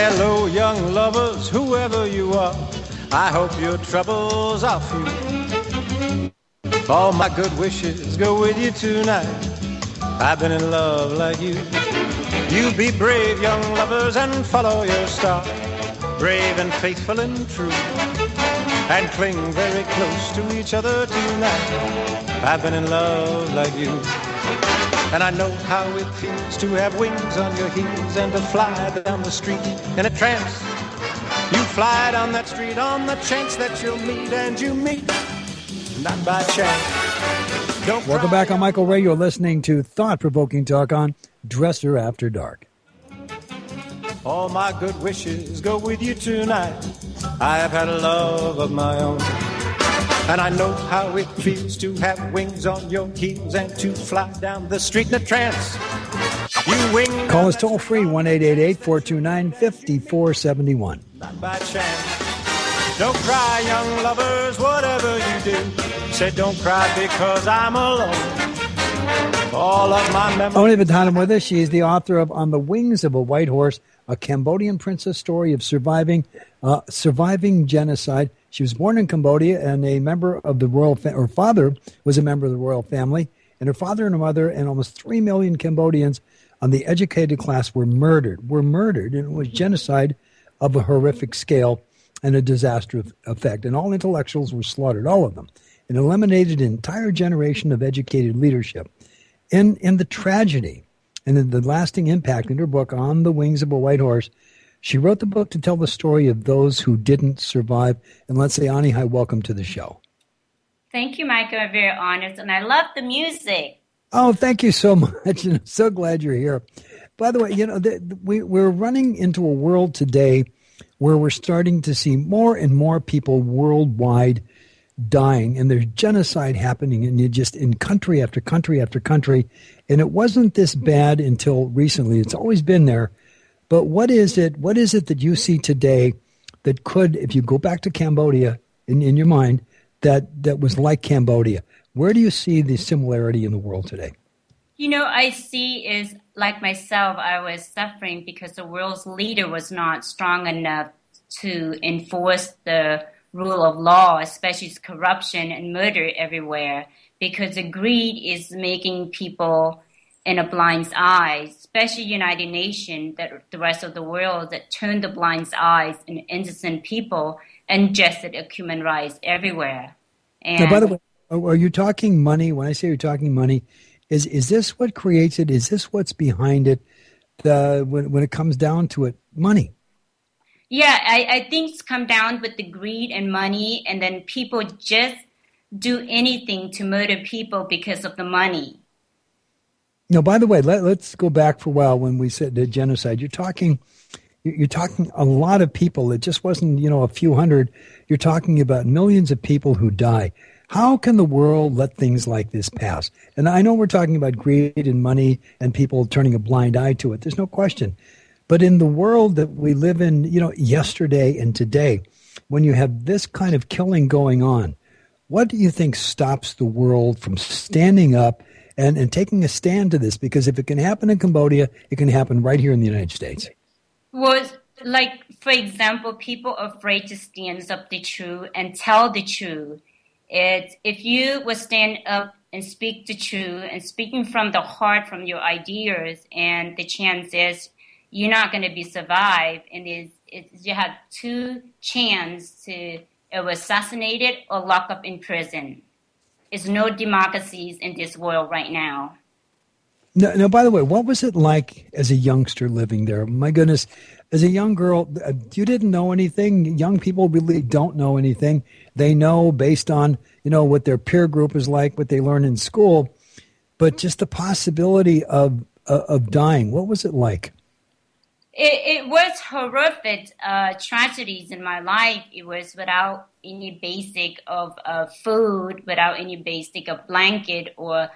Hello, young lovers, whoever you are, I hope your troubles are few. All my good wishes go with you tonight. I've been in love like you. You be brave, young lovers, and follow your star. Brave and faithful and true. And cling very close to each other tonight. I've been in love like you. And I know how it feels to have wings on your heels and to fly down the street in a trance. You fly down that street on the chance that you'll meet, and you meet, not by chance. Welcome back. I'm Michael Ray. You're listening to Thought-Provoking Talk on Dresser After Dark. All my good wishes go with you tonight. I have had a love of my own, and I know how it feels to have wings on your heels and to fly down the street in a trance. You wing. Call us toll free 1-888-429-5471. Not by chance. Don't cry, young lovers, whatever you do. Say don't cry because I'm alone. All of my memories. Oni Vadhanam with us. She is the author of On the Wings of a White Horse, a Cambodian princess story of surviving genocide. She was born in Cambodia and a member of the royal her father was a member of the royal family, and her father and her mother and almost 3 million Cambodians on the educated class were murdered, and it was genocide of a horrific scale and a disastrous effect. And all intellectuals were slaughtered, all of them, and eliminated an entire generation of educated leadership. In the tragedy and in the lasting impact in her book, On the Wings of a White Horse, she wrote the book to tell the story of those who didn't survive. And let's say, Ani, hi, welcome to the show. Thank you, Michael. I'm very honored, and I love the music. Oh, thank you so much, and I'm so glad you're here. By the way, we're running into a world today where we're starting to see more and more people worldwide dying, and there's genocide happening, and you just in country after country after country. And it wasn't this bad until recently. It's always been there. But what is it that you see today that could, if you go back to Cambodia in your mind, that was like Cambodia? Where do you see the similarity in the world today? I see is like myself, I was suffering because the world's leader was not strong enough to enforce the rule of law, especially corruption and murder everywhere, because the greed is making people in a blind eye, especially United Nations, that the rest of the world that turn the blind eyes in innocent people and just human rights everywhere. And now, by the way, are you talking money? When I say you're talking money, is this what creates it? Is this what's behind it? When it comes down to it, money. Yeah, I think it's come down with the greed and money, and then people just do anything to murder people because of the money. Now, by the way, let's go back for a while when we said the genocide. You're talking a lot of people. It just wasn't, a few hundred. You're talking about millions of people who die. How can the world let things like this pass? And I know we're talking about greed and money and people turning a blind eye to it. There's no question. But in the world that we live in, yesterday and today, when you have this kind of killing going on, what do you think stops the world from standing up and taking a stand to this? Because if it can happen in Cambodia, it can happen right here in the United States. Well, like, for example, people are afraid to stand up the truth and tell the truth. If you would stand up and speak the truth and speaking from the heart, from your ideas, and the chance is you're not going to be survived, and you have 2 chances to assassinate it or lock up in prison. There's no democracies in this world right now. Now, by the way, what was it like as a youngster living there? My goodness, as a young girl, you didn't know anything. Young people really don't know anything. They know based on, what their peer group is like, what they learn in school. But just the possibility of dying, what was it like? It was horrific tragedies in my life. It was without any basic of food, without any basic of blanket or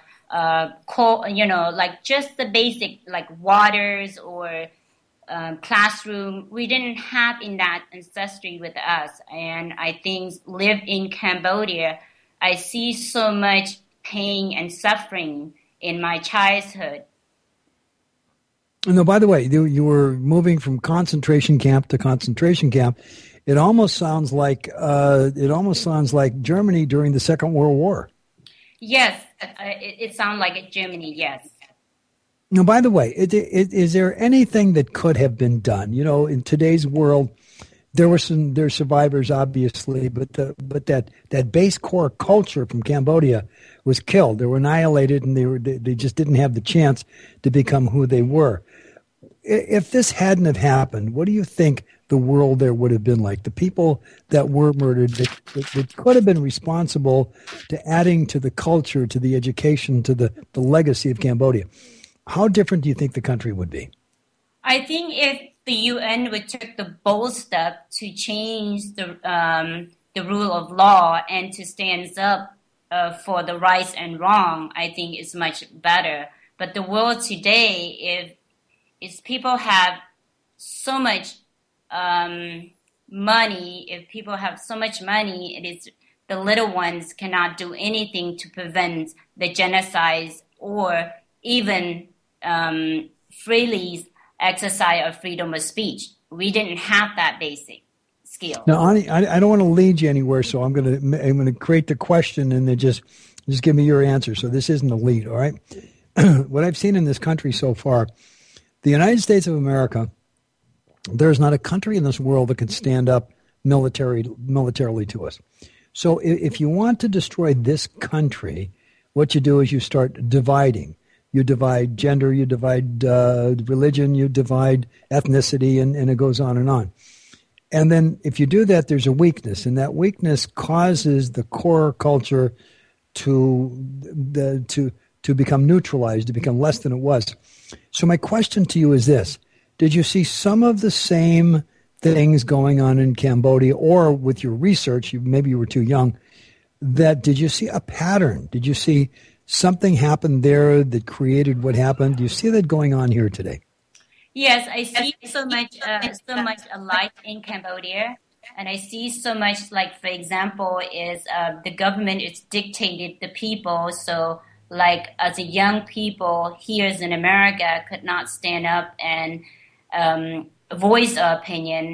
like just the basic like waters or classroom. We didn't have in that ancestry with us. And I think live in Cambodia, I see so much pain and suffering in my childhood. No, by the way, you were moving from concentration camp to concentration camp. It almost sounds like Germany during the Second World War. Yes, it sounds like Germany. Yes. Now, by the way, is there anything that could have been done? You know, in today's world, there's survivors, obviously, but that base core culture from Cambodia was killed. They were annihilated, and they just didn't have the chance to become who they were. If this hadn't have happened, what do you think the world there would have been like? The people that were murdered that could have been responsible to adding to the culture, to the education, to the legacy of Cambodia. How different do you think the country would be? I think if the UN would take the bold step to change the rule of law and to stand up for the rights and wrong, I think it's much better. But the world today, if people have so much money, if people have so much money, it is the little ones cannot do anything to prevent the genocide or even freely exercise of freedom of speech. We didn't have that basic skill. Now, Ani, I don't want to lead you anywhere, so I'm going to create the question and then just give me your answer. So this isn't a lead, all right? What I've seen in this country so far, the United States of America, there's not a country in this world that can stand up militarily to us. So if you want to destroy this country, what you do is you start dividing. You divide gender, you divide religion, you divide ethnicity, and it goes on and on. And then if you do that, there's a weakness, and that weakness causes the core culture to become neutralized, to become less than it was. So my question to you is this. Did you see some of the same things going on in Cambodia, or with your research, maybe you were too young, did you see a pattern? Did you see something happen there that created what happened? Do you see that going on here today? Yes, I see so much alike in Cambodia, and I see so much, like, for example, is the government is dictated the people. So, like, as a young people here in America could not stand up and voice our opinion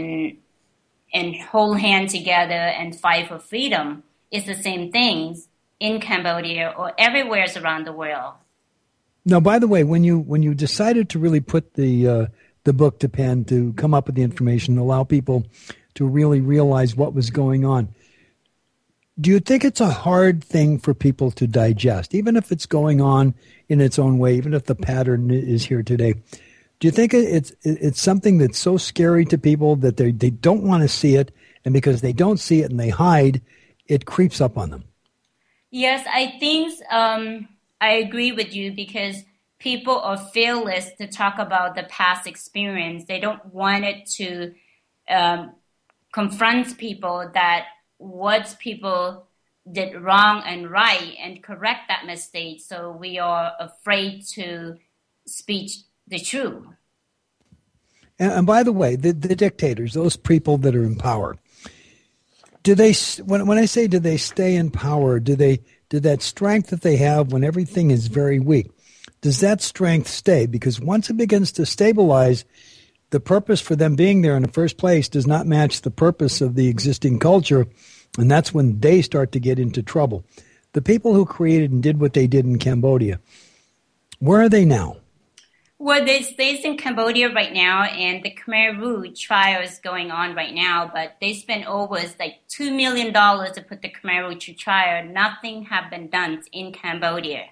and hold hands together and fight for freedom. It's the same things in Cambodia or everywhere around the world. Now, by the way, when you decided to really put the book to pen, to come up with the information, allow people to really realize what was going on, do you think it's a hard thing for people to digest, even if it's going on in its own way, even if the pattern is here today? Do you think it's something that's so scary to people that they don't want to see it, and because they don't see it and they hide, it creeps up on them? Yes, I think I agree with you, because people are fearless to talk about the past experience. They don't want it to confront people that what people did wrong and right and correct that mistake. So we are afraid to speak the truth. And by the way, the dictators, those people that are in power, do they? When I say do they stay in power, do that strength that they have when everything is very weak, does that strength stay? Because once it begins to stabilize, the purpose for them being there in the first place does not match the purpose of the existing culture, and that's when they start to get into trouble. The people who created and did what they did in Cambodia, where are they now? Well, they stay in Cambodia right now, and the Khmer Rouge trial is going on right now, but they spent over $2 million to put the Khmer Rouge to trial. Nothing have been done in Cambodia.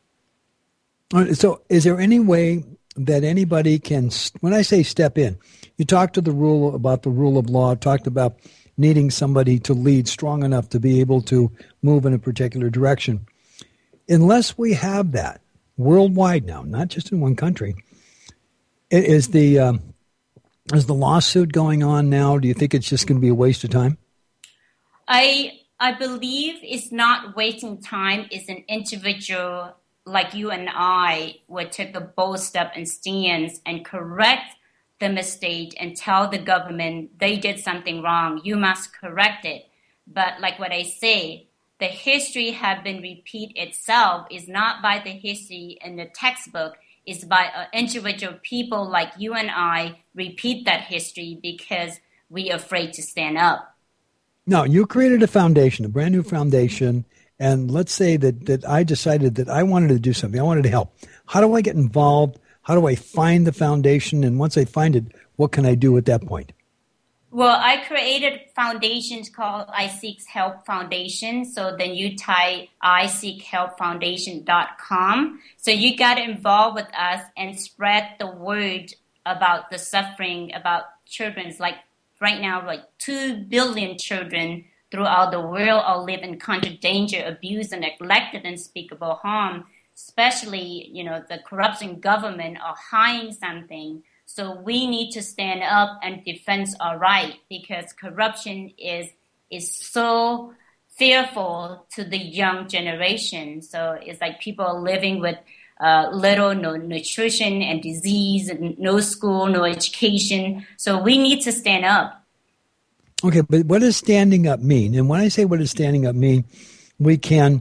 So is there any way that anybody can, when I say step in, you talked about the rule of law, talked about needing somebody to lead strong enough to be able to move in a particular direction. Unless we have that worldwide now, not just in one country, is the lawsuit going on now? Do you think it's just going to be a waste of time? I believe it's not wasting time. It's an individual like you and I would take a bold step and stand and correct the mistake and tell the government they did something wrong. You must correct it. But like what I say, the history have been repeat itself is not by the history in the textbook. is by individual people like you and I repeat that history because we're afraid to stand up. No, you created a foundation, a brand new foundation, and let's say that I decided that I wanted to do something. I wanted to help. How do I get involved? How do I find the foundation? And once I find it, what can I do at that point? Well, I created foundations called I Seek Help Foundation. So then you type iseekhelpfoundation.com. So you got involved with us and spread the word about the suffering, about children. Like right now, like 2 billion children throughout the world are living in constant danger, abuse, and neglected unspeakable harm. Especially, the corruption government are hiding something. So we need to stand up and defend our right because corruption is so fearful to the young generation. So it's like people are living with no nutrition and disease, and no school, no education. So we need to stand up. Okay, but what does standing up mean? And when I say what does standing up mean, we can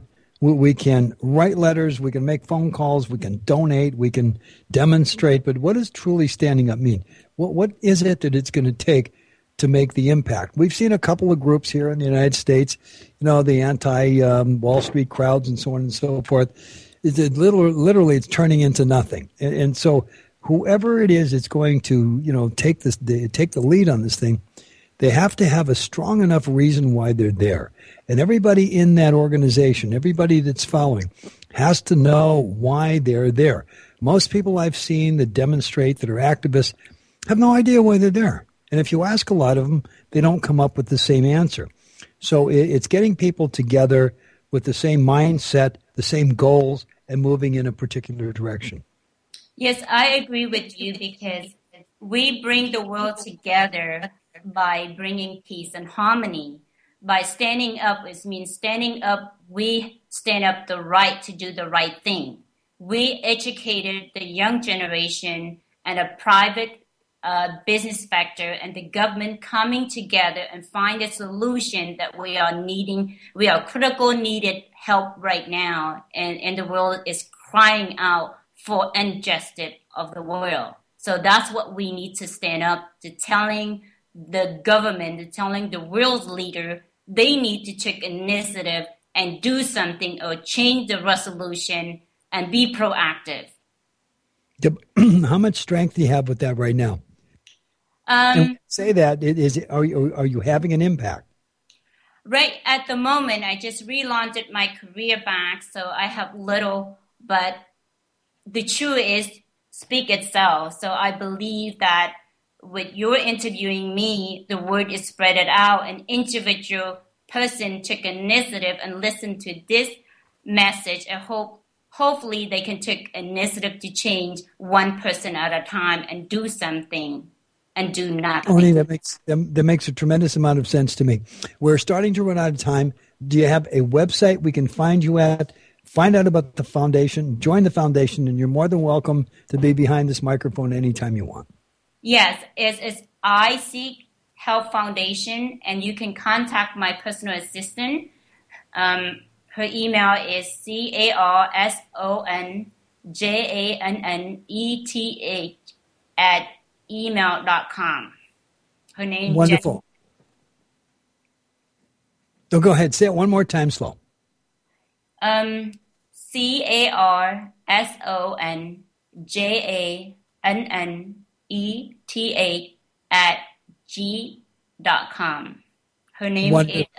write letters, we can make phone calls, we can donate, we can demonstrate, but what does truly standing up mean? What is it that it's going to take to make the impact? We've seen a couple of groups here in the United States, the anti-Wall Street crowds and so on and so forth. Literally, it's turning into nothing. And so whoever it is that's going to, take the lead on this thing, they have to have a strong enough reason why they're there. And everybody in that organization, everybody that's following, has to know why they're there. Most people I've seen that demonstrate, that are activists, have no idea why they're there. And if you ask a lot of them, they don't come up with the same answer. So it's getting people together with the same mindset, the same goals, and moving in a particular direction. Yes, I agree with you because we bring the world together by bringing peace and harmony. By standing up, it means standing up, we stand up the right to do the right thing. We educated the young generation and a private business sector and the government coming together and find a solution that we are needing. We are critical needed help right now, and the world is crying out for injustice of the world. So that's what we need to stand up to telling the government, to telling the world's leader, they need to take initiative and do something or change the resolution and be proactive. How much strength do you have with that right now? Say that, are you having an impact? Right at the moment, I just relaunched my career back, so I have little, but the truth is speak itself. So I believe that with your interviewing me, the word is spread out. An individual person took initiative and listened to this message, and hopefully they can take initiative to change one person at a time and do something and do nothing. Oni, that makes a tremendous amount of sense to me. We're starting to run out of time. Do you have a website we can find you at? Find out about the foundation, join the foundation, and you're more than welcome to be behind this microphone anytime you want. Yes, it's I Seek Help Foundation, and you can contact my personal assistant. Her email is carsonjanetH@email.com. Her name is wonderful. So go ahead, say it one more time slow. carsonjanetH@g.com. Her name wonderful. is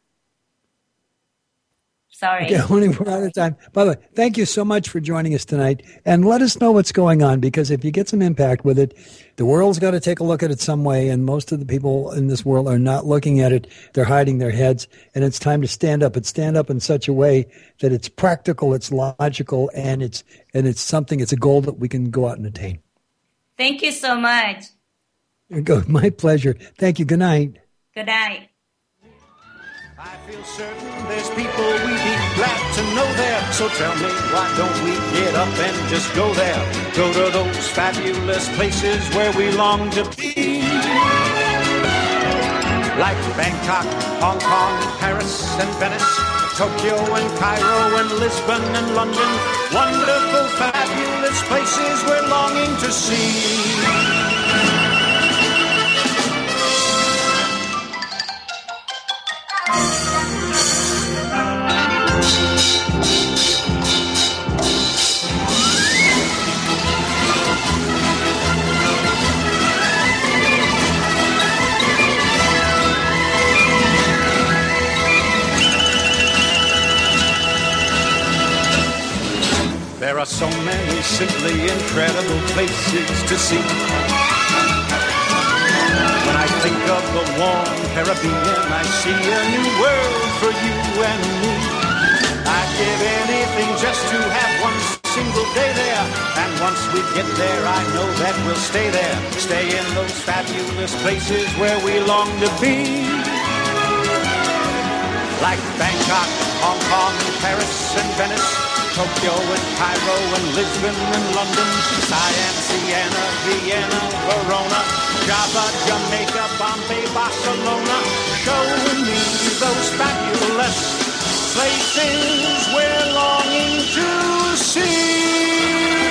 sorry. Okay, we're out of time. By the way, thank you so much for joining us tonight. And let us know what's going on, because if you get some impact with it, the world's got to take a look at it some way. And most of the people in this world are not looking at it. They're hiding their heads. And it's time to stand up. And stand up in such a way that it's practical, it's logical, and it's something, it's a goal that we can go out and attain. Thank you so much. My pleasure. Thank you. Good night. Good night. I feel certain there's people we'd be glad to know there. So tell me, why don't we get up and just go there? Go to those fabulous places where we long to be. Like Bangkok, Hong Kong, Paris, and Venice. Tokyo and Cairo and Lisbon and London, wonderful, fabulous places we're longing to see. There are so many simply incredible places to see. When I think of the warm Caribbean, I see a new world for you and me. I'd give anything just to have one single day there. And once we get there, I know that we'll stay there. Stay in those fabulous places where we long to be. Like Bangkok, Hong Kong, Paris and Venice, Tokyo and Cairo and Lisbon and London, Siam, Siena, Vienna, Verona, Java, Jamaica, Bombay, Barcelona. Show me those fabulous places we're longing to see.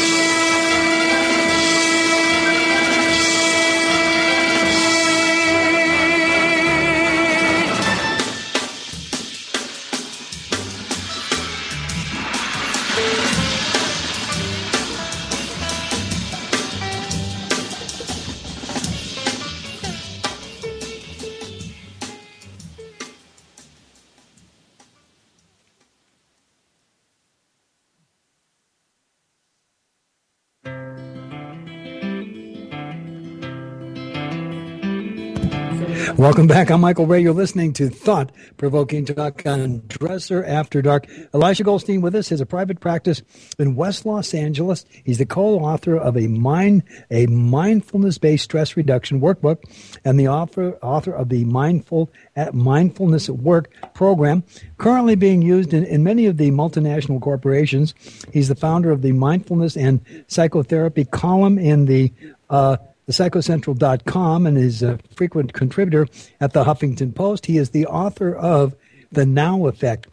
Welcome back. I'm Michael Ray. You're listening to Thought-Provoking Talk on Dresser After Dark. Elisha Goldstein with us. He has a private practice in West Los Angeles. He's the co-author of a mindfulness-based stress reduction workbook and the author of the Mindfulness at Work program, currently being used in many of the multinational corporations. He's the founder of the Mindfulness and Psychotherapy column in the psychocentral.com and is a frequent contributor at the Huffington Post. He is the author of The Now Effect.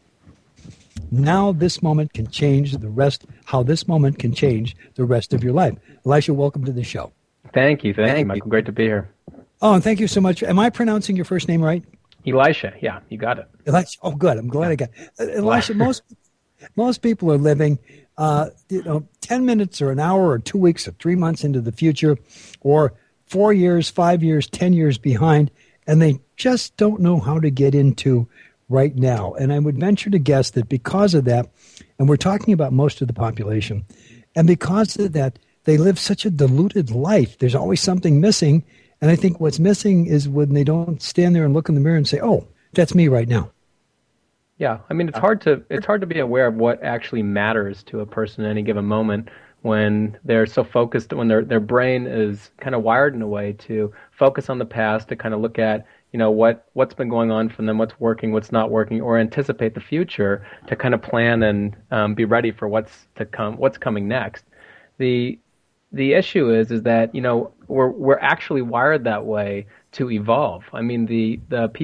Now this moment can change the rest, how this moment can change the rest of your life. Elisha, welcome to the show. Thank you, Michael. Great to be here. Oh, and thank you so much. Am I pronouncing your first name right? Elisha, yeah, you got it. Elisha, oh, good. I'm glad I got it. Elisha, most people are living 10 minutes or an hour or 2 weeks or 3 months into the future, or 4 years, 5 years, 10 years behind, and they just don't know how to get into right now. And I would venture to guess that because of that, and we're talking about most of the population, and because of that, they live such a diluted life. There's always something missing, and I think what's missing is when they don't stand there and look in the mirror and say, "Oh, that's me right now." Yeah, I mean, it's hard to be aware of what actually matters to a person at any given moment when they're so focused, when their brain is kind of wired in a way to focus on the past, to kind of look at, what's been going on for them, what's working, what's not working, or anticipate the future to kind of plan and be ready for what's coming next. The issue is that we're actually wired that way to evolve. I mean, the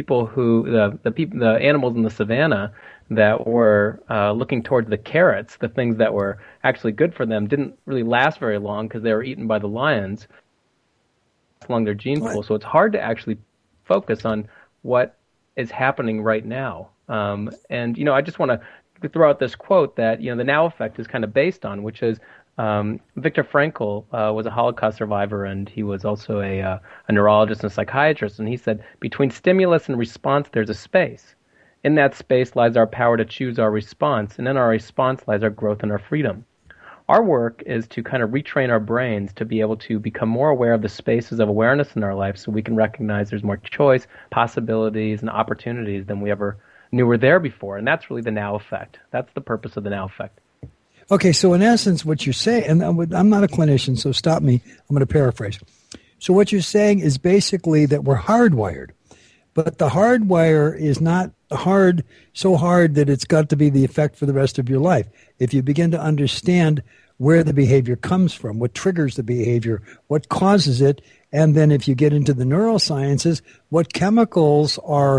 animals in the savannah that were looking towards the carrots, the things that were actually good for them, didn't really last very long because they were eaten by the lions along their gene pool. So it's hard to actually focus on what is happening right now. And I just want to throw out this quote that the Now Effect is kind of based on, which is Viktor Frankl was a Holocaust survivor, and he was also a neurologist and a psychiatrist. And he said, between stimulus and response, there's a space. In that space lies our power to choose our response, and in our response lies our growth and our freedom. Our work is to kind of retrain our brains to be able to become more aware of the spaces of awareness in our life so we can recognize there's more choice, possibilities, and opportunities than we ever knew were there before. And that's really the Now Effect. That's the purpose of the Now Effect. Okay, so in essence, what you say, and I'm not a clinician, so stop me. I'm going to paraphrase. So what you're saying is basically that we're hardwired, but the hardwire is not so hard that it's got to be the effect for the rest of your life. If you begin to understand where the behavior comes from, what triggers the behavior, what causes it, and then if you get into the neurosciences, what chemicals are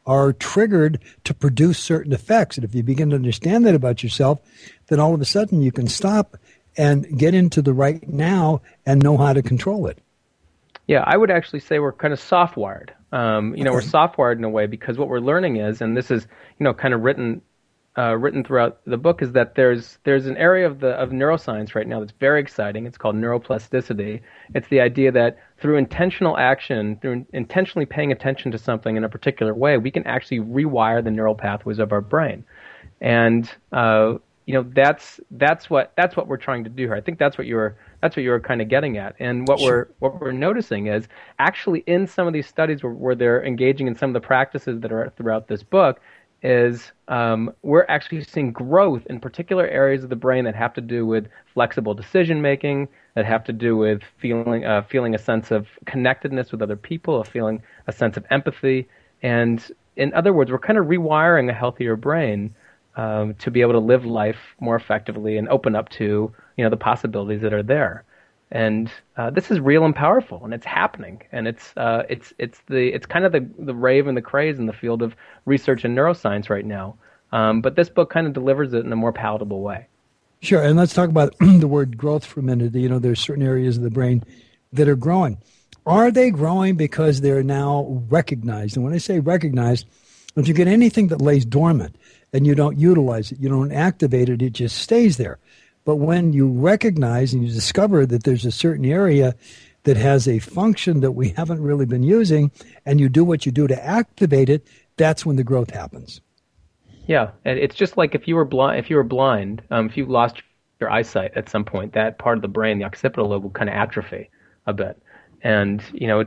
are triggered to produce certain effects. And if you begin to understand that about yourself, then all of a sudden you can stop and get into the right now and know how to control it. Yeah, I would actually say we're kind of soft-wired. We're soft-wired in a way because what we're learning is, and this is, kind of written throughout the book, is that there's an area of neuroscience right now that's very exciting. It's called neuroplasticity. It's the idea that through intentional action, through intentionally paying attention to something in a particular way, we can actually rewire the neural pathways of our brain. And that's what we're trying to do here. I think that's what you were kind of getting at. And what we're noticing is actually in some of these studies where they're engaging in some of the practices that are throughout this book is we're actually seeing growth in particular areas of the brain that have to do with flexible decision making, that have to do with feeling a sense of connectedness with other people, feeling a sense of empathy. And in other words, we're kind of rewiring a healthier brain to be able to live life more effectively and open up to the possibilities that are there. And this is real and powerful, and it's happening. And it's kind of the rave and the craze in the field of research and neuroscience right now. But this book kind of delivers it in a more palatable way. Sure, and let's talk about the word growth for a minute. There's certain areas of the brain that are growing. Are they growing because they're now recognized? And when I say recognized, if you get anything that lays dormant and you don't utilize it, you don't activate it, it just stays there. But when you recognize and you discover that there's a certain area that has a function that we haven't really been using, and you do what you do to activate it, that's when the growth happens. Yeah, and it's just like if you were blind, if you lost your eyesight at some point, that part of the brain, the occipital lobe, will kind of atrophy a bit. And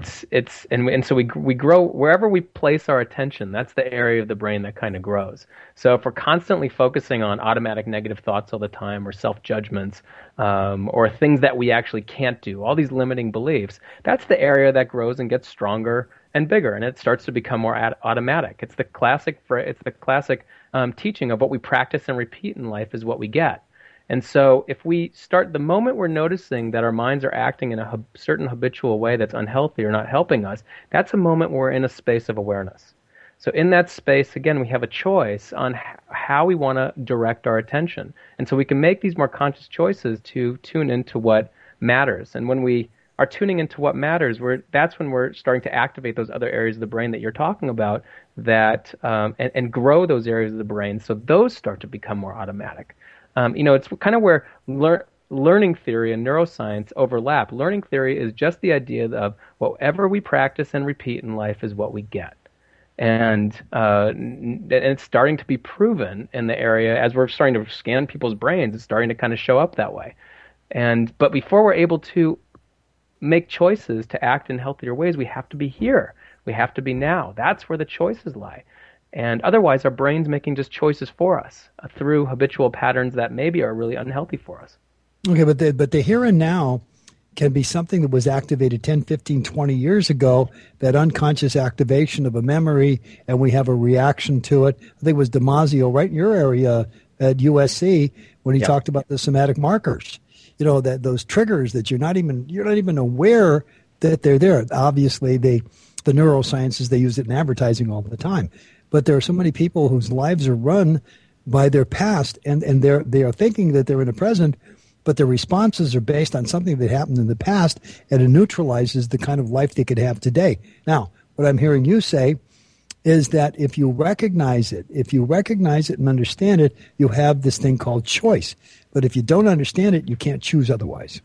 so we grow wherever we place our attention. That's the area of the brain that kind of grows. So if we're constantly focusing on automatic negative thoughts all the time, or self-judgments, or things that we actually can't do, all these limiting beliefs, that's the area that grows and gets stronger and bigger, and it starts to become more automatic. It's the classic teaching of what we practice and repeat in life is what we get. And so if we start, the moment we're noticing that our minds are acting in a certain habitual way that's unhealthy or not helping us, that's a moment where we're in a space of awareness. So in that space, again, we have a choice on how we want to direct our attention. And so we can make these more conscious choices to tune into what matters. And when we are tuning into what matters, that's when we're starting to activate those other areas of the brain that you're talking about, that and grow those areas of the brain so those start to become more automatic. It's kind of where learning theory and neuroscience overlap. Learning theory is just the idea of whatever we practice and repeat in life is what we get. And it's starting to be proven in the area as we're starting to scan people's brains. It's starting to kind of show up that way. But before we're able to make choices to act in healthier ways, we have to be here. We have to be now. That's where the choices lie. And otherwise, our brain's making just choices for us through habitual patterns that maybe are really unhealthy for us. Okay, but the here and now can be something that was activated 10, 15, 20 years ago, that unconscious activation of a memory, and we have a reaction to it. I think it was Damasio, right in your area at USC, when he talked about the somatic markers. That those triggers that you're not even aware that they're there. Obviously, the neurosciences, they use it in advertising all the time. But there are so many people whose lives are run by their past, and they are thinking that they're in the present, but their responses are based on something that happened in the past, and it neutralizes the kind of life they could have today. Now, what I'm hearing you say is that if you recognize it and understand it, you have this thing called choice. But if you don't understand it, you can't choose otherwise.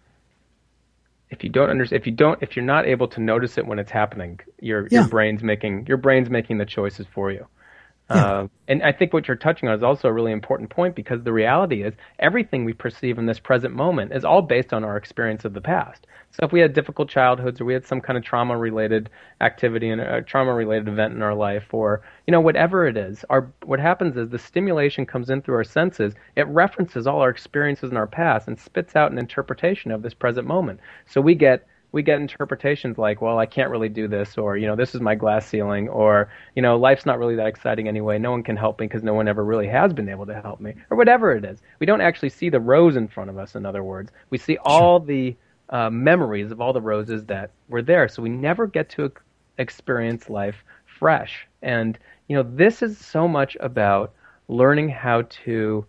If you're not able to notice it when it's happening, your brain's making the choices for you. Yeah. And I think what you're touching on is also a really important point, because the reality is everything we perceive in this present moment is all based on our experience of the past. So if we had difficult childhoods, or we had some kind of trauma-related activity and a trauma-related event in our life, or whatever it is, what happens is the stimulation comes in through our senses. It references all our experiences in our past and spits out an interpretation of this present moment. So we get interpretations like, well, I can't really do this, or, this is my glass ceiling, or, life's not really that exciting anyway. No one can help me because no one ever really has been able to help me, or whatever it is. We don't actually see the rose in front of us, in other words. We see all the memories of all the roses that were there. So we never get to experience life fresh. And, this is so much about learning how to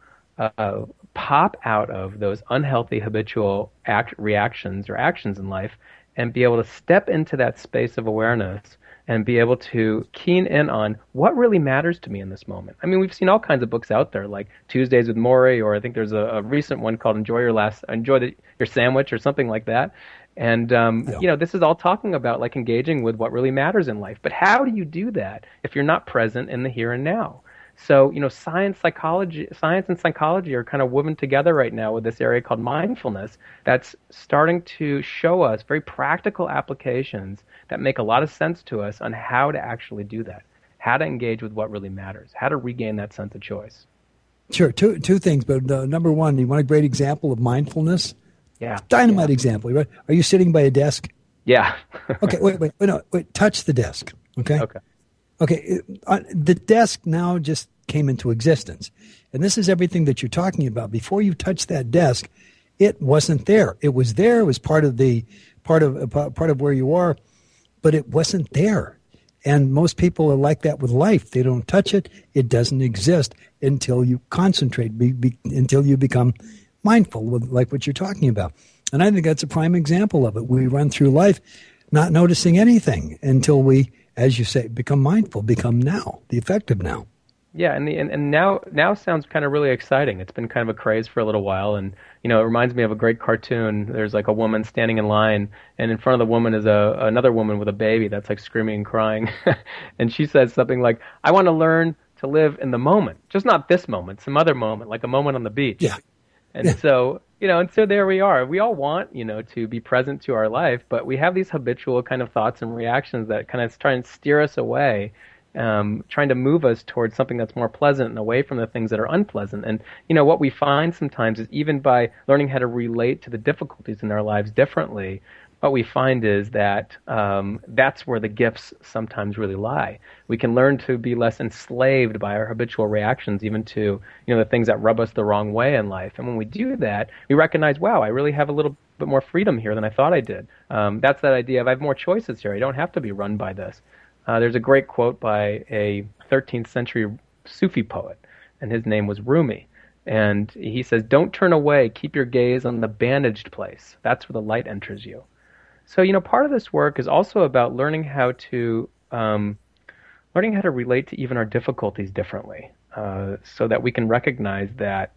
pop out of those unhealthy habitual reactions or actions in life and be able to step into that space of awareness and be able to keen in on what really matters to me in this moment. I mean, we've seen all kinds of books out there, like Tuesdays with Morrie, or I think there's a recent one called Enjoy Your Sandwich, or something like that. And, this is all talking about like engaging with what really matters in life. But how do you do that if you're not present in the here and now? So, science and psychology are kind of woven together right now with this area called mindfulness that's starting to show us very practical applications that make a lot of sense to us on how to actually do that, how to engage with what really matters, how to regain that sense of choice. Sure. Two things, but number one, you want a great example of mindfulness? Yeah. Dynamite example. Right? Are you sitting by a desk? Yeah. Okay, wait, touch the desk, okay? Okay, the desk now just came into existence. And this is everything that you're talking about. Before you touched that desk, it wasn't there. It was there. It was part of where you are, but it wasn't there. And most people are like that with life. They don't touch it. It doesn't exist until you concentrate, until you become mindful, like what you're talking about. And I think that's a prime example of it. We run through life not noticing anything until we, as you say, become mindful, become now, the effective now. Yeah, and now sounds kind of really exciting. It's been kind of a craze for a little while, and it reminds me of a great cartoon. There's like a woman standing in line, and in front of the woman is another woman with a baby that's like screaming and crying, and she says something like, "I want to learn to live in the moment, just not this moment, some other moment, like a moment on the beach." Yeah. And so, and so there we are. We all want, to be present to our life, but we have these habitual kind of thoughts and reactions that kind of try and steer us away, trying to move us towards something that's more pleasant and away from the things that are unpleasant. And, what we find sometimes is even by learning how to relate to the difficulties in our lives differently, what we find is that that's where the gifts sometimes really lie. We can learn to be less enslaved by our habitual reactions, even to the things that rub us the wrong way in life. And when we do that, we recognize, wow, I really have a little bit more freedom here than I thought I did. That's that idea of I have more choices here. I don't have to be run by this. There's a great quote by a 13th century Sufi poet, and his name was Rumi. And he says, "Don't turn away. Keep your gaze on the bandaged place. That's where the light enters you." So, part of this work is also about learning how to relate to even our difficulties differently, so that we can recognize that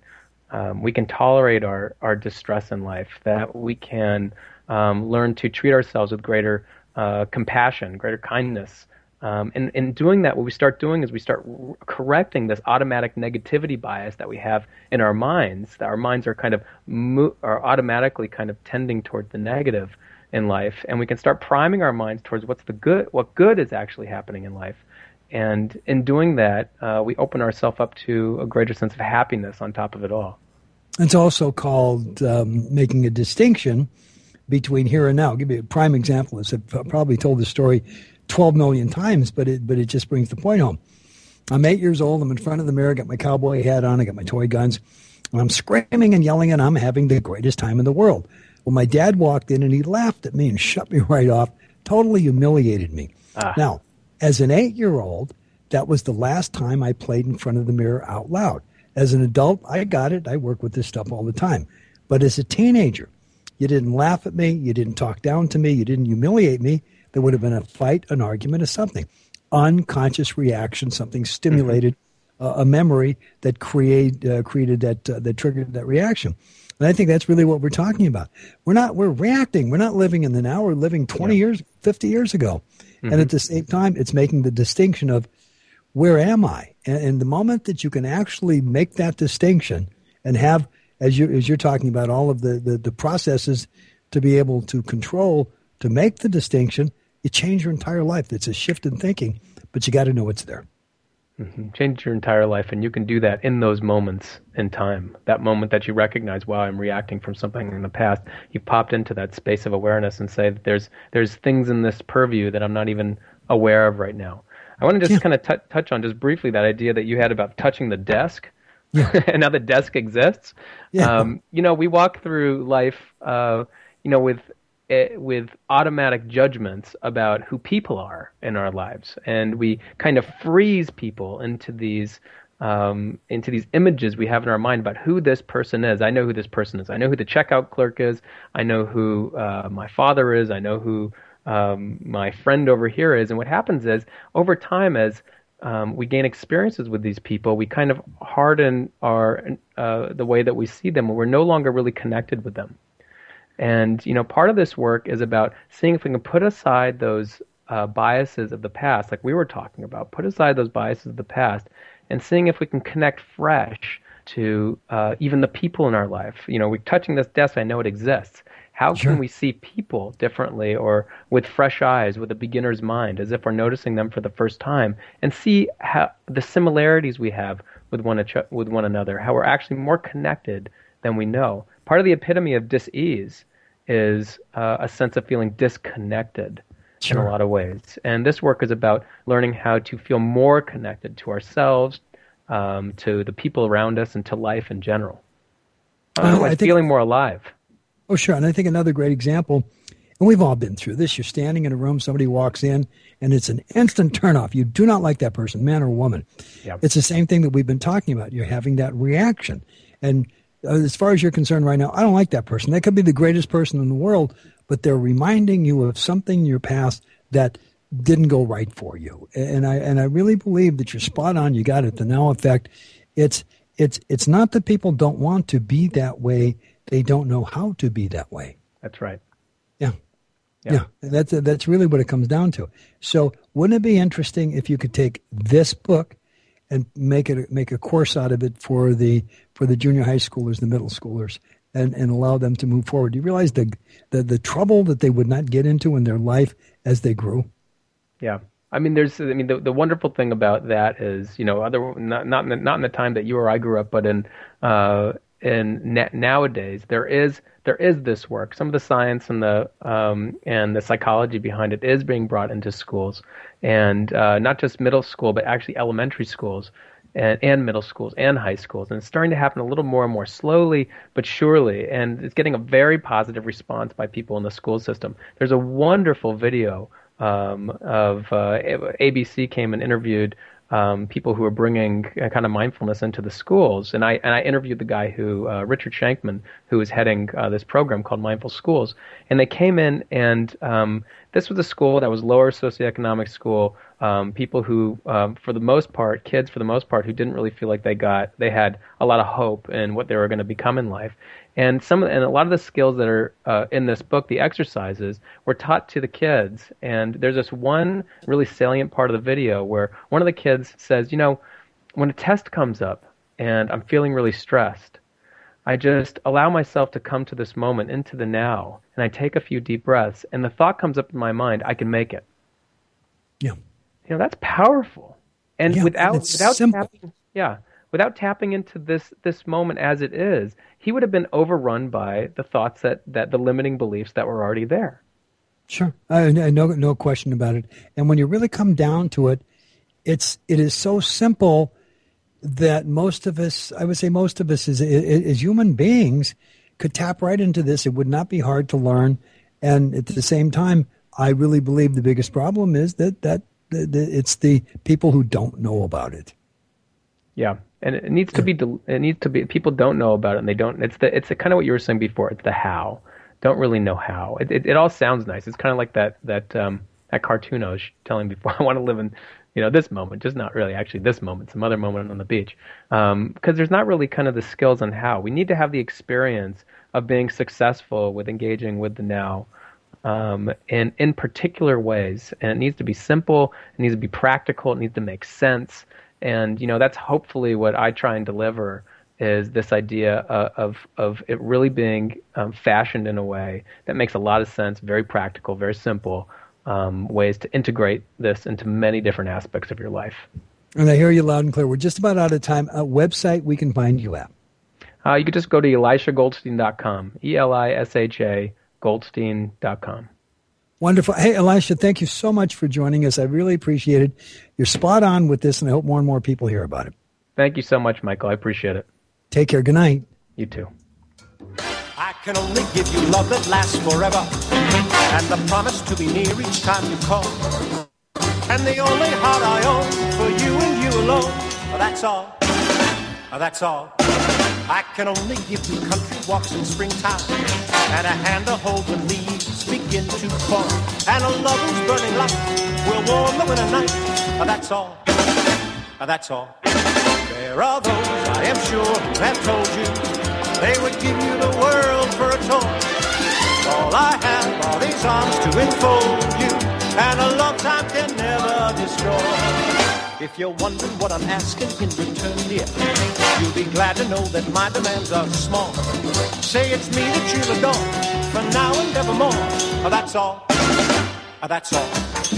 we can tolerate our distress in life, that we can learn to treat ourselves with greater compassion, greater kindness. And in doing that, what we start doing is we start correcting this automatic negativity bias that we have in our minds, that our minds are kind of are automatically kind of tending toward the negative in life, and we can start priming our minds towards what good is actually happening in life. And in doing that, we open ourselves up to a greater sense of happiness on top of it all. It's also called making a distinction between here and now. I'll give you a prime example. I've probably told this story 12 million times, but it just brings the point home. I'm 8 years old. I'm in front of the mirror, got my cowboy hat on, I got my toy guns, and I'm screaming and yelling, and I'm having the greatest time in the world. Well, my dad walked in, and he laughed at me and shut me right off, totally humiliated me. Now, as an 8-year-old, that was the last time I played in front of the mirror out loud. As an adult, I got it. I work with this stuff all the time. But as a teenager, you didn't laugh at me. You didn't talk down to me. You didn't humiliate me. There would have been a fight, an argument, or something. Unconscious reaction, something stimulated a memory that created that triggered that reaction. And I think that's really what we're talking about. We're reacting. We're not living in the now. We're living 20 years, 50 years ago. Mm-hmm. And at the same time, it's making the distinction of where am I? And the moment that you can actually make that distinction and have, as you're talking about, all of the processes to be able to control, to make the distinction, you change your entire life. It's a shift in thinking, but you got to know it's there. Mm-hmm. Change your entire life, and you can do that in those moments in time. That moment that you recognize, wow, I'm reacting from something in the past. You popped into that space of awareness and say that there's things in this purview that I'm not even aware of right now. I want to just kind of touch on just briefly that idea that you had about touching the desk, and now the desk exists. Yeah. We walk through life, with with automatic judgments about who people are in our lives, and we kind of freeze people into these images we have in our mind about who this person is. I know who this person is. I know who the checkout clerk is. I know who my father is. I know who my friend over here is. And what happens is, over time, as we gain experiences with these people, we kind of harden the way that we see them, and we're no longer really connected with them. And, part of this work is about seeing if we can put aside those biases of the past, like we were talking about, put aside those biases of the past, and seeing if we can connect fresh to even the people in our life. We're touching this desk, I know it exists. How can we see people differently, or with fresh eyes, with a beginner's mind, as if we're noticing them for the first time, and see how the similarities we have with one another, how we're actually more connected than we know. Part of the epitome of dis-ease is a sense of feeling disconnected in a lot of ways. And this work is about learning how to feel more connected to ourselves, to the people around us, and to life in general. Feeling more alive. Oh, sure. And I think another great example, and we've all been through this, you're standing in a room, somebody walks in, and it's an instant turnoff. You do not like that person, man or woman. Yep. It's the same thing that we've been talking about. You're having that reaction. And as far as you're concerned right now, I don't like that person. They could be the greatest person in the world, but they're reminding you of something in your past that didn't go right for you. And I really believe that you're spot on. You got it. The now effect. It's not that people don't want to be that way. They don't know how to be that way. That's right. Yeah. That's really what it comes down to. So wouldn't it be interesting if you could take this book and make a course out of it for the junior high schoolers, the middle schoolers, and allow them to move forward? Do you realize the trouble that they would not get into in their life as they grew? Yeah. The wonderful thing about that is, not in the time that you or I grew up, but nowadays there is this work. Some of the science and the psychology behind it is being brought into schools, and not just middle school, but actually elementary schools and middle schools and high schools. And it's starting to happen a little more and more slowly but surely, and it's getting a very positive response by people in the school system. There's a wonderful video of ABC came and interviewed people who are bringing kind of mindfulness into the schools. And I interviewed the guy Richard Shankman, who is heading this program called Mindful Schools. And they came in, and this was a school that was lower socioeconomic school, people who, for the most part, kids for the most part, who didn't really feel like they had a lot of hope in what they were going to become in life. And a lot of the skills that are in this book, the exercises, were taught to the kids. And there's this one really salient part of the video where one of the kids says, when a test comes up and I'm feeling really stressed, I just allow myself to come to this moment, into the now, and I take a few deep breaths, and the thought comes up in my mind, I can make it. Yeah. That's powerful. And without tapping into this moment as it is, he would have been overrun by the thoughts that the limiting beliefs that were already there. Sure. No question about it. And when you really come down to it, it is so simple that most of us as human beings could tap right into this. It would not be hard to learn. And at the same time, I really believe the biggest problem is that it's the people who don't know about it. Yeah. And it needs to be people don't know about it, and they don't. It's kind of what you were saying before. It's the how. Don't really know how. It all sounds nice. It's kind of like that cartoon I was telling before. I want to live in this moment, just not really actually this moment, some other moment on the beach, because there's not really kind of the skills on how. We need to have the experience of being successful with engaging with the now, in particular ways, and it needs to be simple. It needs to be practical. It needs to make sense. And, that's hopefully what I try and deliver, is this idea of it really being fashioned in a way that makes a lot of sense, very practical, very simple ways to integrate this into many different aspects of your life. And I hear you loud and clear. We're just about out of time. A website we can find you at? You could just go to ElishaGoldstein.com, ELISHA Goldstein.com. Wonderful. Hey, Elisha, thank you so much for joining us. I really appreciate it. You're spot on with this, and I hope more and more people hear about it. Thank you so much, Michael. I appreciate it. Take care. Good night. You too. I can only give you love that lasts forever, and the promise to be near each time you call. And the only heart I own for you and you alone. That's all. That's all. I can only give you country walks in springtime, and a hand to hold when leaves begin to fall, and a love whose burning light will warm the winter night. That's all. That's all. There are those, I am sure, who have told you they would give you the world for a toy. All I have are these arms to enfold you, and a love time can never destroy. If you're wondering what I'm asking in return, dear, you'll be glad to know that my demands are small. Say it's me that you'll adore, for now and evermore. That's all. That's all.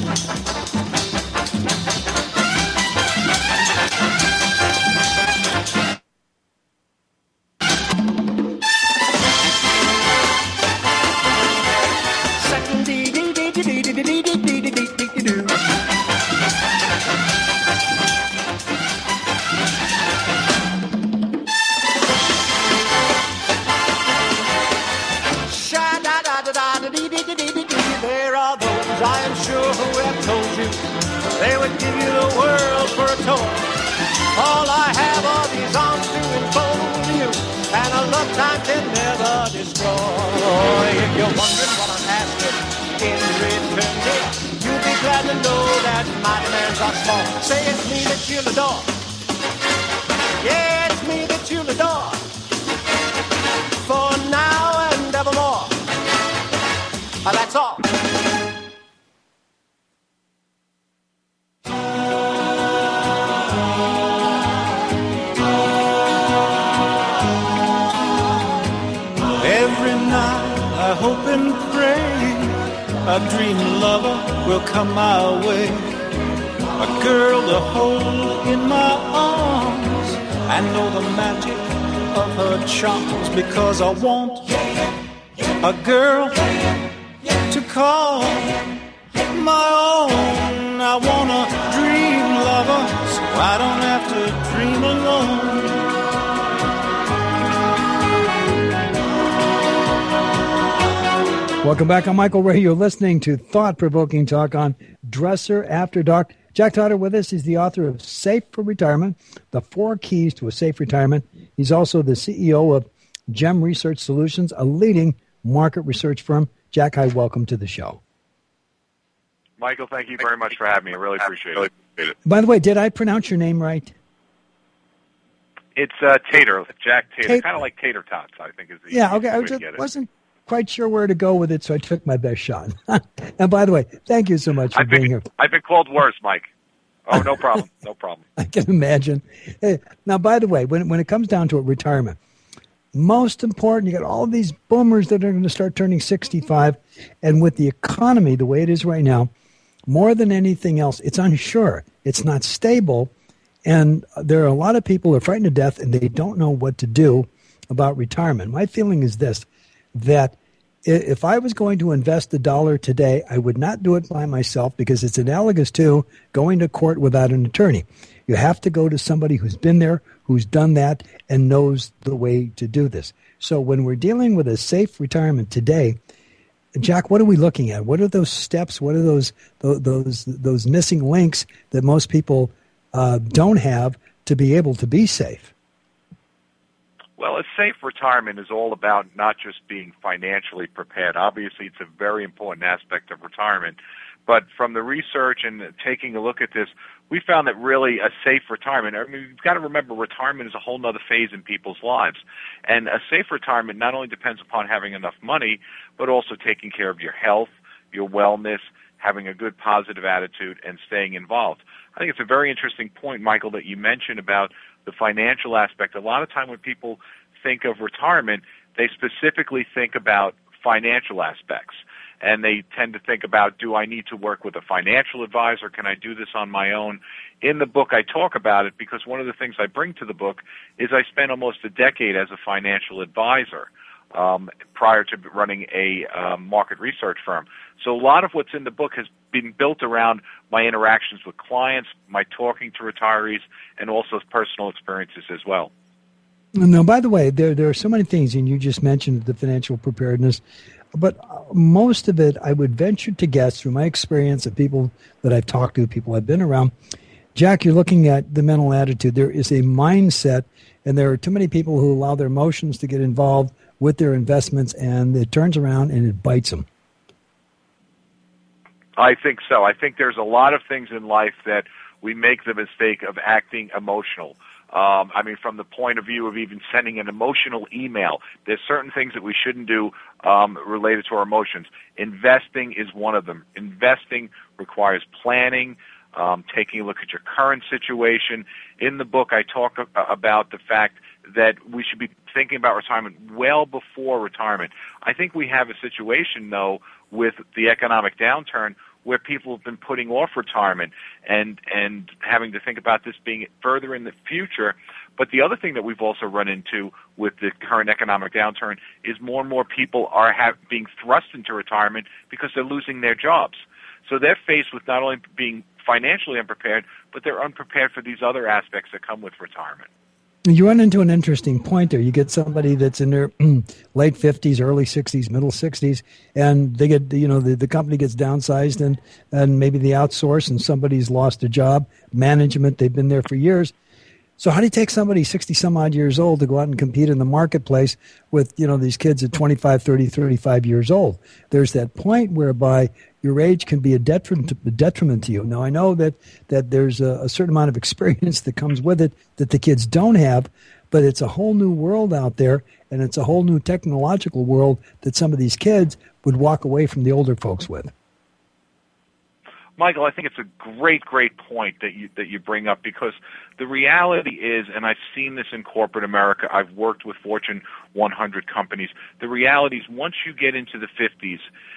There are those, I am sure, who have told you they would give you the world for a toy. All I have are these arms to enfold you, and a love time can never destroy. If you're wondering what I'm asking in return, dear, you'll be glad to know that my demands are small. Say it's me that you'll adore. Yeah, it's me that you'll adore, for now and evermore. That's all. Every night I hope and pray a dream lover will come my way, a girl to hold in my arms and know the magic of her charms, because I want a girl to call my own. I want a dream lover, so I don't have to dream alone. Welcome back. I'm Michael Ray. You're listening to thought-provoking talk on Dresser After Dark. Jack Totter with us. He's the author of Safe for Retirement, The 4 Keys to a Safe Retirement. He's also the CEO of GEM Research Solutions, a leading market research firm. Jack, hi, welcome to the show. Michael, thank you very much for having me. I really appreciate it. By the way, did I pronounce your name right? It's Tater, Jack Tater, kind of like tater tots, I think is the yeah. Okay, I wasn't quite sure where to go with it, so I took my best shot. And by the way, thank you so much for being here. I've been called worse, Mike. Oh, no problem, no problem. I can imagine. Hey, now, by the way, when it comes down to it, retirement, most important, you got all these boomers that are going to start turning 65, and with the economy the way it is right now, more than anything else, it's unsure. It's not stable, and there are a lot of people who are frightened to death, and they don't know what to do about retirement. My feeling is this, that if I was going to invest $1 today, I would not do it by myself, because it's analogous to going to court without an attorney. You have to go to somebody who's been there, who's done that, and knows the way to do this. So when we're dealing with a safe retirement today, Jack, what are we looking at? What are those steps? What are those missing links that most people don't have to be able to be safe? Well, a safe retirement is all about not just being financially prepared. Obviously, it's a very important aspect of retirement. But from the research and taking a look at this, we found that really a safe retirement, I mean, you've got to remember retirement is a whole other phase in people's lives. And a safe retirement not only depends upon having enough money, but also taking care of your health, your wellness, having a good positive attitude, and staying involved. I think it's a very interesting point, Michael, that you mentioned about the financial aspect. A lot of time when people think of retirement, they specifically think about financial aspects. And they tend to think about, do I need to work with a financial advisor? Can I do this on my own? In the book, I talk about it because one of the things I bring to the book is I spent almost a decade as a financial advisor prior to running a market research firm. So a lot of what's in the book has been built around my interactions with clients, my talking to retirees, and also personal experiences as well. No, by the way, there are so many things, and you just mentioned the financial preparedness, but most of it, I would venture to guess through my experience of people that I've talked to, people I've been around, Jack, you're looking at the mental attitude. There is a mindset, and there are too many people who allow their emotions to get involved with their investments, and it turns around and it bites them. I think so. I think there's a lot of things in life that we make the mistake of acting emotional. From the point of view of even sending an emotional email, there's certain things that we shouldn't do related to our emotions. Investing is one of them. Investing requires planning, taking a look at your current situation. In the book, I talk about the fact that we should be thinking about retirement well before retirement. I think we have a situation, though, with the economic downturn where people have been putting off retirement and having to think about this being further in the future. But the other thing that we've also run into with the current economic downturn is more and more people are being thrust into retirement because they're losing their jobs. So they're faced with not only being financially unprepared, but they're unprepared for these other aspects that come with retirement. You run into an interesting point there. You get somebody that's in their late 50s, early 60s, middle 60s, and they get, the company gets downsized and maybe they outsource and somebody's lost a job, management, they've been there for years. So how do you take somebody 60 some odd years old to go out and compete in the marketplace with, these kids at 25, 30, 35 years old? There's that point whereby your age can be a detriment to you. Now, I know that there's a certain amount of experience that comes with it that the kids don't have, but it's a whole new world out there, and it's a whole new technological world that some of these kids would walk away from the older folks with. Michael, I think it's a great point that you bring up, because the reality is, and I've seen this in corporate America, I've worked with Fortune 100 companies, the reality is once you get into the 50s,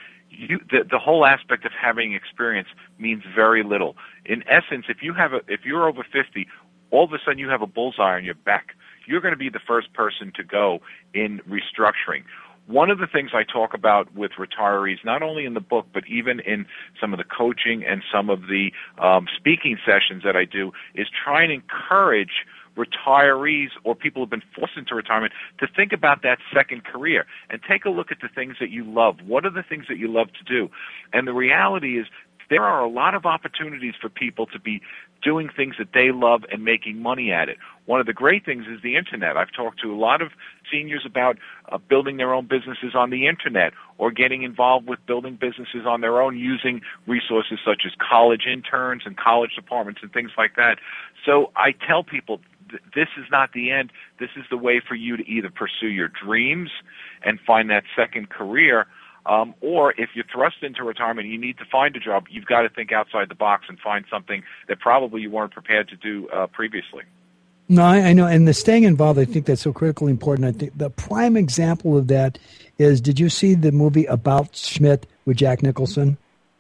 the whole aspect of having experience means very little. In essence, if you're over 50, all of a sudden you have a bullseye on your back. You're going to be the first person to go in restructuring. One of the things I talk about with retirees, not only in the book, but even in some of the coaching and some of the speaking sessions that I do, is try and encourage retirees or people who have been forced into retirement to think about that second career and take a look at the things that you love. What are the things that you love to do? And the reality is there are a lot of opportunities for people to be doing things that they love and making money at it. One of the great things is the Internet. I've talked to a lot of seniors about building their own businesses on the Internet or getting involved with building businesses on their own using resources such as college interns and college departments and things like that. So I tell people, this is not the end. This is the way for you to either pursue your dreams and find that second career, or if you're thrust into retirement and you need to find a job, you've got to think outside the box and find something that probably you weren't prepared to do previously. No, I know. And the staying involved, I think that's so critically important. I think the prime example of that is, did you see the movie About Schmidt with Jack Nicholson?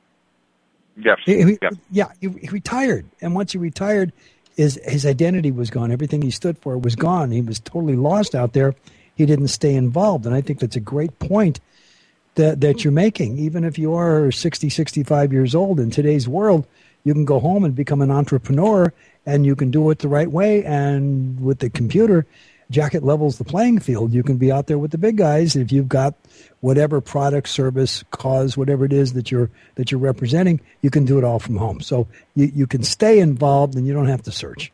Yes. He retired. And once he retired, his identity was gone. Everything he stood for was gone. He was totally lost out there. He didn't stay involved. And I think that's a great point that you're making. Even if you are 60, 65 years old in today's world, you can go home and become an entrepreneur, and you can do it the right way. And with the computer, Jack, it levels the playing field. You can be out there with the big guys. If you've got whatever product, service, cause, whatever it is that you're representing, you can do it all from home. So you can stay involved, and you don't have to search.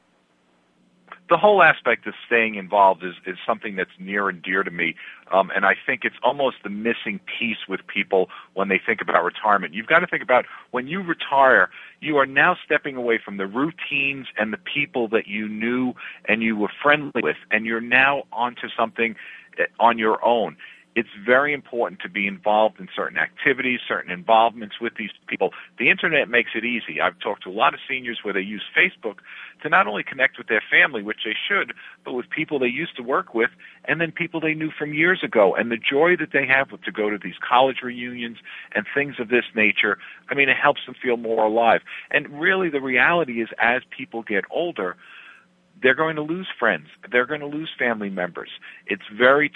The whole aspect of staying involved is something that's near and dear to me, and I think it's almost the missing piece with people when they think about retirement. You've got to think about when you retire, you are now stepping away from the routines and the people that you knew and you were friendly with, and you're now onto something on your own. It's very important to be involved in certain activities, certain involvements with these people. The Internet makes it easy. I've talked to a lot of seniors where they use Facebook to not only connect with their family, which they should, but with people they used to work with and then people they knew from years ago. And the joy that they have to go to these college reunions and things of this nature, I mean, it helps them feel more alive. And really the reality is as people get older, they're going to lose friends. They're going to lose family members. It's very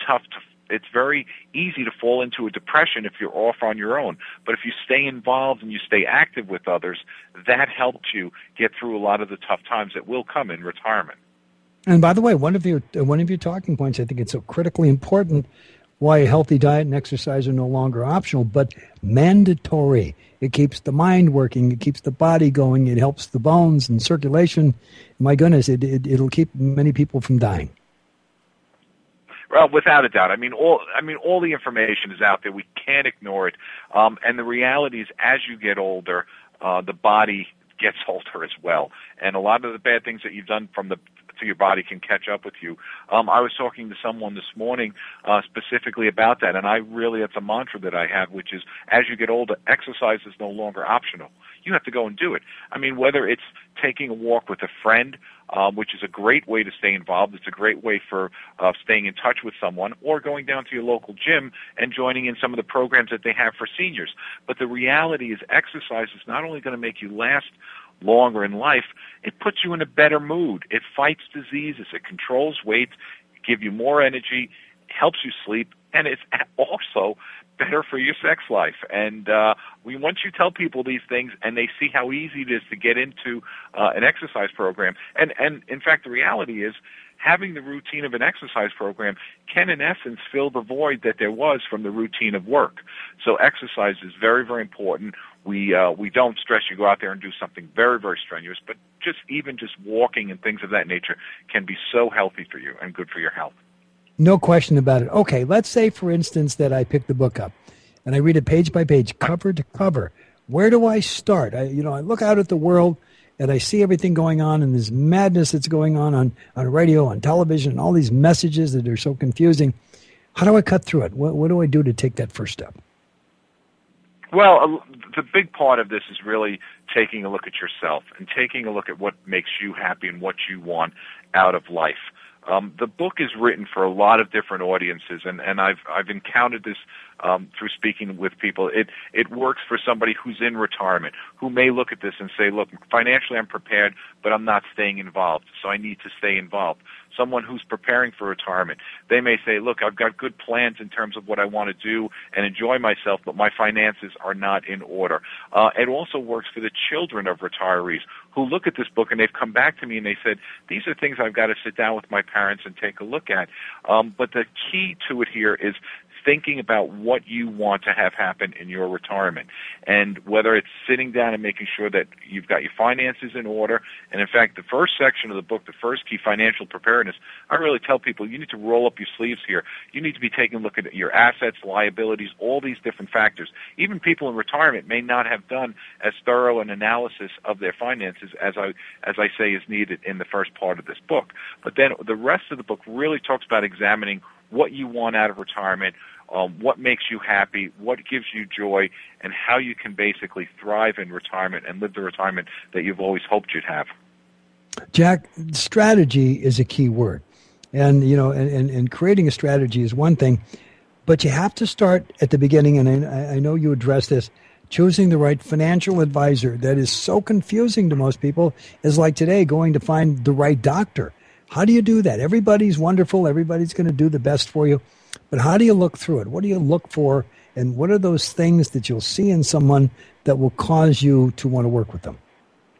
easy to fall into a depression if you're off on your own. But if you stay involved and you stay active with others, that helps you get through a lot of the tough times that will come in retirement. And by the way, one of your talking points, I think it's so critically important, why a healthy diet and exercise are no longer optional, but mandatory. It keeps the mind working. It keeps the body going. It helps the bones and circulation. My goodness, it'll keep many people from dying. Well, without a doubt. I mean, all the information is out there. We can't ignore it. And the reality is, as you get older, the body gets older as well. And a lot of the bad things that you've done to your body can catch up with you. I was talking to someone this morning specifically about that, and it's a mantra that I have, which is, as you get older, exercise is no longer optional. You have to go and do it. I mean, whether it's taking a walk with a friend, which is a great way to stay involved, it's a great way for staying in touch with someone, or going down to your local gym and joining in some of the programs that they have for seniors. But the reality is, exercise is not only going to make you last longer in life, it puts you in a better mood. It fights diseases. It controls weight, gives you more energy, helps you sleep, and it's also better for your sex life. And once you tell people these things and they see how easy it is to get into an exercise program, and in fact the reality is, having the routine of an exercise program can, in essence, fill the void that there was from the routine of work. So exercise is very, very important. We don't stress you go out there and do something very, very strenuous, but just walking and things of that nature can be so healthy for you and good for your health. No question about it. Okay, let's say, for instance, that I pick the book up and I read it page by page, cover to cover. Where do I start? I look out at the world and I see everything going on, and this madness that's going on radio, on television, and all these messages that are so confusing. How do I cut through it? What do I do to take that first step? Well, the big part of this is really taking a look at yourself and taking a look at what makes you happy and what you want out of life. The book is written for a lot of different audiences, and I've encountered this through speaking with people. It works for somebody who's in retirement, who may look at this and say, look, financially I'm prepared, but I'm not staying involved, so I need to stay involved. Someone who's preparing for retirement, they may say, look, I've got good plans in terms of what I want to do and enjoy myself, but my finances are not in order. It also works for the children of retirees who look at this book and they've come back to me and they said, these are things I've got to sit down with my parents and take a look at. But the key to it here is thinking about what you want to have happen in your retirement, and whether it's sitting down and making sure that you've got your finances in order. And in fact, the first section of the book, the first key, financial preparedness, I really tell people you need to roll up your sleeves here. You need to be taking a look at your assets, liabilities, all these different factors. Even people in retirement may not have done as thorough an analysis of their finances as I say is needed in the first part of this book. But then the rest of the book really talks about examining what you want out of retirement, what makes you happy, what gives you joy, and how you can basically thrive in retirement and live the retirement that you've always hoped you'd have. Jack, strategy is a key word. And, and creating a strategy is one thing, but you have to start at the beginning, and I know you addressed this, choosing the right financial advisor. That is so confusing to most people. Is like today going to find the right doctor. How do you do that? Everybody's wonderful. Everybody's going to do the best for you. But how do you look through it? What do you look for? And what are those things that you'll see in someone that will cause you to want to work with them?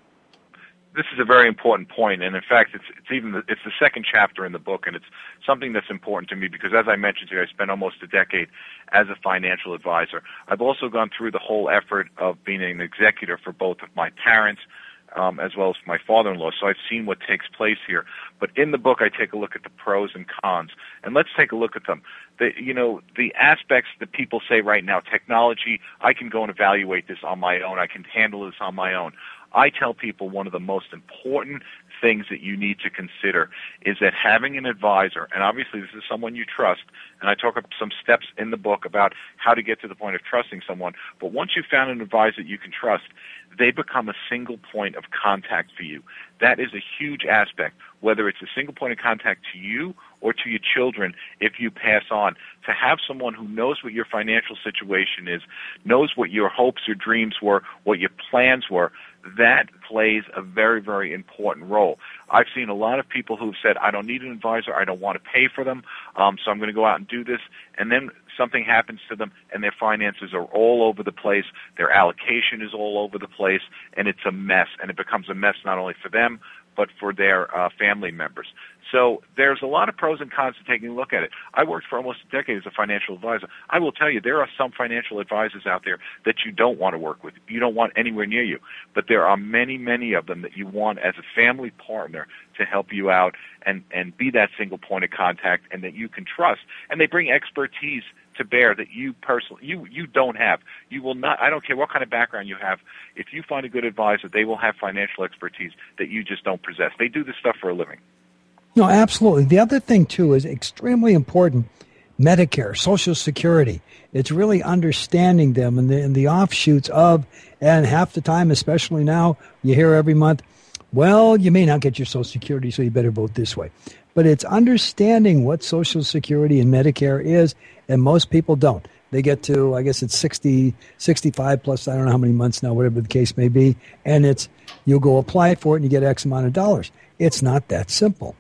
This is a very important point, and in fact, it's the second chapter in the book, and it's something that's important to me because, as I mentioned to you, I spent almost a decade as a financial advisor. I've also gone through the whole effort of being an executor for both of my parents, as well as my father-in-law, so I've seen what takes place here. But in the book, I take a look at the pros and cons, and let's take a look at them. The aspects that people say right now, technology, I can go and evaluate this on my own. I can handle this on my own. I tell people one of the most important things that you need to consider is that having an advisor, and obviously this is someone you trust, and I talk about some steps in the book about how to get to the point of trusting someone, but once you've found an advisor that you can trust, they become a single point of contact for you. That is a huge aspect, whether it's a single point of contact to you or to your children if you pass on. To have someone who knows what your financial situation is, knows what your hopes or dreams were, what your plans were, that plays a very, very important role. I've seen a lot of people who've said, I don't need an advisor, I don't want to pay for them, so I'm going to go out and do this, and then something happens to them and their finances are all over the place, their allocation is all over the place, and it's a mess, and it becomes a mess not only for them, but for their family members. So there's a lot of pros and cons to taking a look at it. I worked for almost a decade as a financial advisor. I will tell you, there are some financial advisors out there that you don't want to work with. You don't want anywhere near you. But there are many, many of them that you want as a family partner to help you out and be that single point of contact and that you can trust. And they bring expertise to bear that you personally, you don't have. You will not, I don't care what kind of background you have, if you find a good advisor, they will have financial expertise that you just don't possess. They do this stuff for a living. No, absolutely. The other thing, too, is extremely important, Medicare, Social Security. It's really understanding them and the offshoots of, and half the time, especially now, you hear every month, well, you may not get your Social Security, so you better vote this way. But it's understanding what Social Security and Medicare is, and most people don't. They get to, I guess it's 60, 65 plus, I don't know how many months now, whatever the case may be, and it's, you'll go apply for it and you get X amount of dollars. It's not that simple.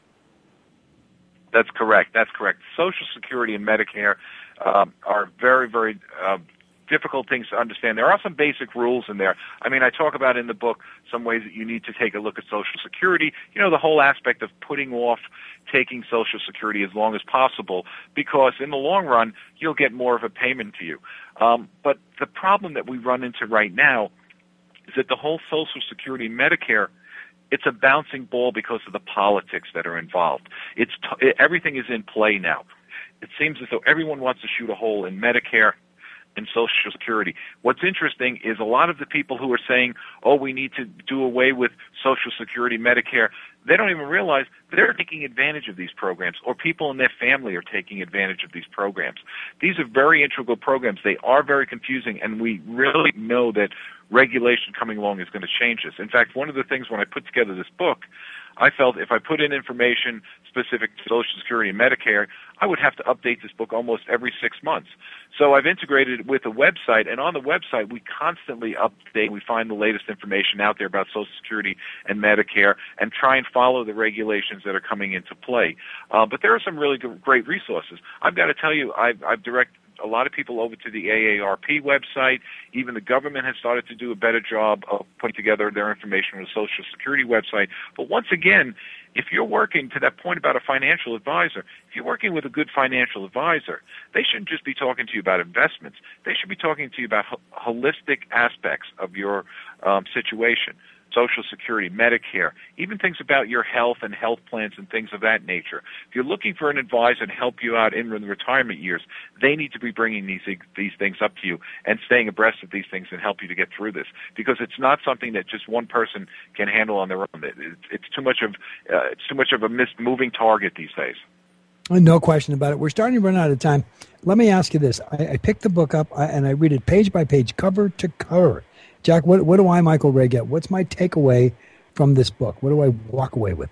That's correct. Social Security and Medicare are very, very difficult things to understand. There are some basic rules in there. I mean, I talk about in the book some ways that you need to take a look at Social Security. You know, the whole aspect of putting off taking Social Security as long as possible, because in the long run, you'll get more of a payment to you. But the problem that we run into right now is that the whole Social Security and Medicare, it's a bouncing ball because of the politics that are involved. Everything is in play now. It seems as though everyone wants to shoot a hole in Medicare and Social Security. What's interesting is a lot of the people who are saying, oh, we need to do away with Social Security, Medicare, they don't even realize they're taking advantage of these programs, or people in their family are taking advantage of these programs. These are very integral programs. They are very confusing, and we really know that regulation coming along is going to change this. In fact, one of the things when I put together this book, I felt if I put in information specific to Social Security and Medicare, I would have to update this book almost every 6 months. So I've integrated it with a website, and on the website we constantly update. We find the latest information out there about Social Security and Medicare and try and follow the regulations that are coming into play. But there are some really great resources. I've got to tell you, I've directed a lot of people over to the AARP website. Even the government has started to do a better job of putting together their information on the Social Security website. But once again, if you're working to that point about a financial advisor, if you're working with a good financial advisor, they shouldn't just be talking to you about investments. They should be talking to you about holistic aspects of your situation. Social Security, Medicare, even things about your health and health plans and things of that nature. If you're looking for an advisor to help you out in the retirement years, they need to be bringing these things up to you and staying abreast of these things and help you to get through this, because it's not something that just one person can handle on their own. It's too much of a moving target these days. No question about it. We're starting to run out of time. Let me ask you this. I picked the book up and I read it page by page, cover to cover. Jack, what do I, Michael Ray, get? What's my takeaway from this book? What do I walk away with?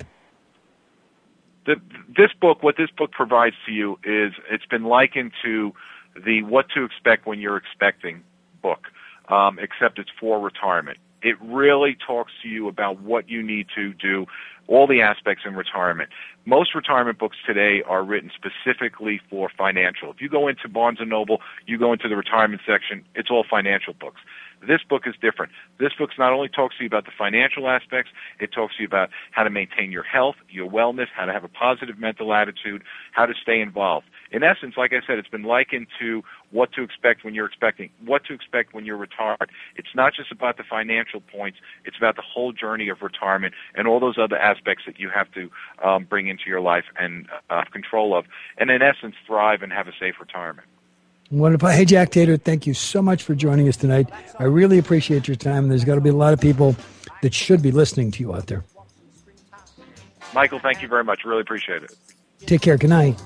What this book provides to you is, it's been likened to the What to Expect When You're Expecting book, except it's for retirement. It really talks to you about what you need to do, all the aspects in retirement. Most retirement books today are written specifically for financial. If you go into Barnes & Noble, you go into the retirement section, it's all financial books. This book is different. This book not only talks to you about the financial aspects, it talks to you about how to maintain your health, your wellness, how to have a positive mental attitude, how to stay involved. In essence, like I said, it's been likened to what to expect when you're what to expect when you're retired. It's not just about the financial points, it's about the whole journey of retirement and all those other aspects that you have to bring into your life and control of, and in essence, thrive and have a safe retirement. Wonderful. Hey, Jack Tater, thank you so much for joining us tonight. I really appreciate your time, and there's got to be a lot of people that should be listening to you out there. Michael, thank you very much. Really appreciate it. Take care. Good night.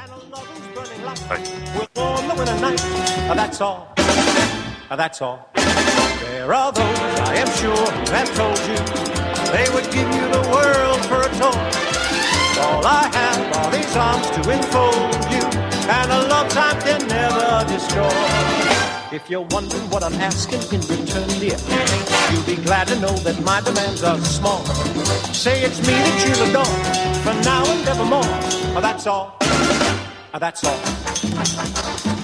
Bye. That's all. That's all. There are those, I am sure, who have told you they would give you the world for a toy. All I have are these arms to enfold you, and a love time can never destroy. If you're wondering what I'm asking in return, dear, you'll be glad to know that my demands are small. Say it's me that you'll adore, for now and evermore. That's all. That's all.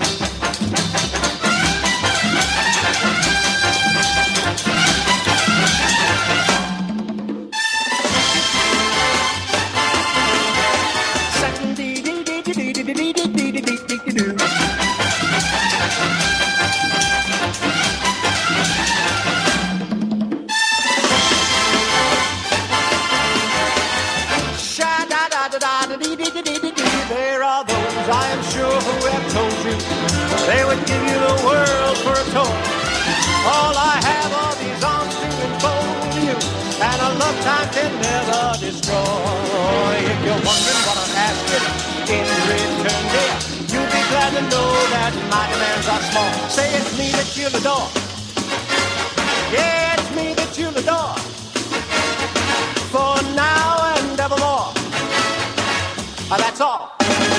There are those, I am sure, who have told you they would give you the world for a toy. All I have are these arms to enfold you, and a love time can never destroy. If you're wondering what I'm asking in return, dear, you'll be glad to know that my demands are small. Say it's me that you'll adore. Yeah, it's me that you'll adore. For now and evermore. That's all.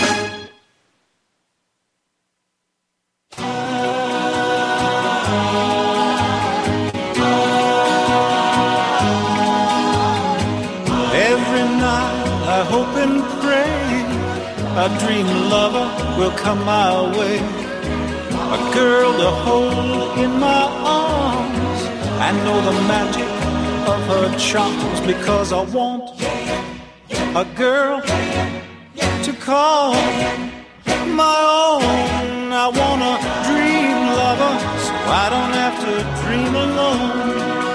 Every night I hope and pray a dream lover will come my way. A girl to hold in my arms. I know the magic of her charms, because I want a girl to call my own. I want a dream lover, so I don't have to dream alone.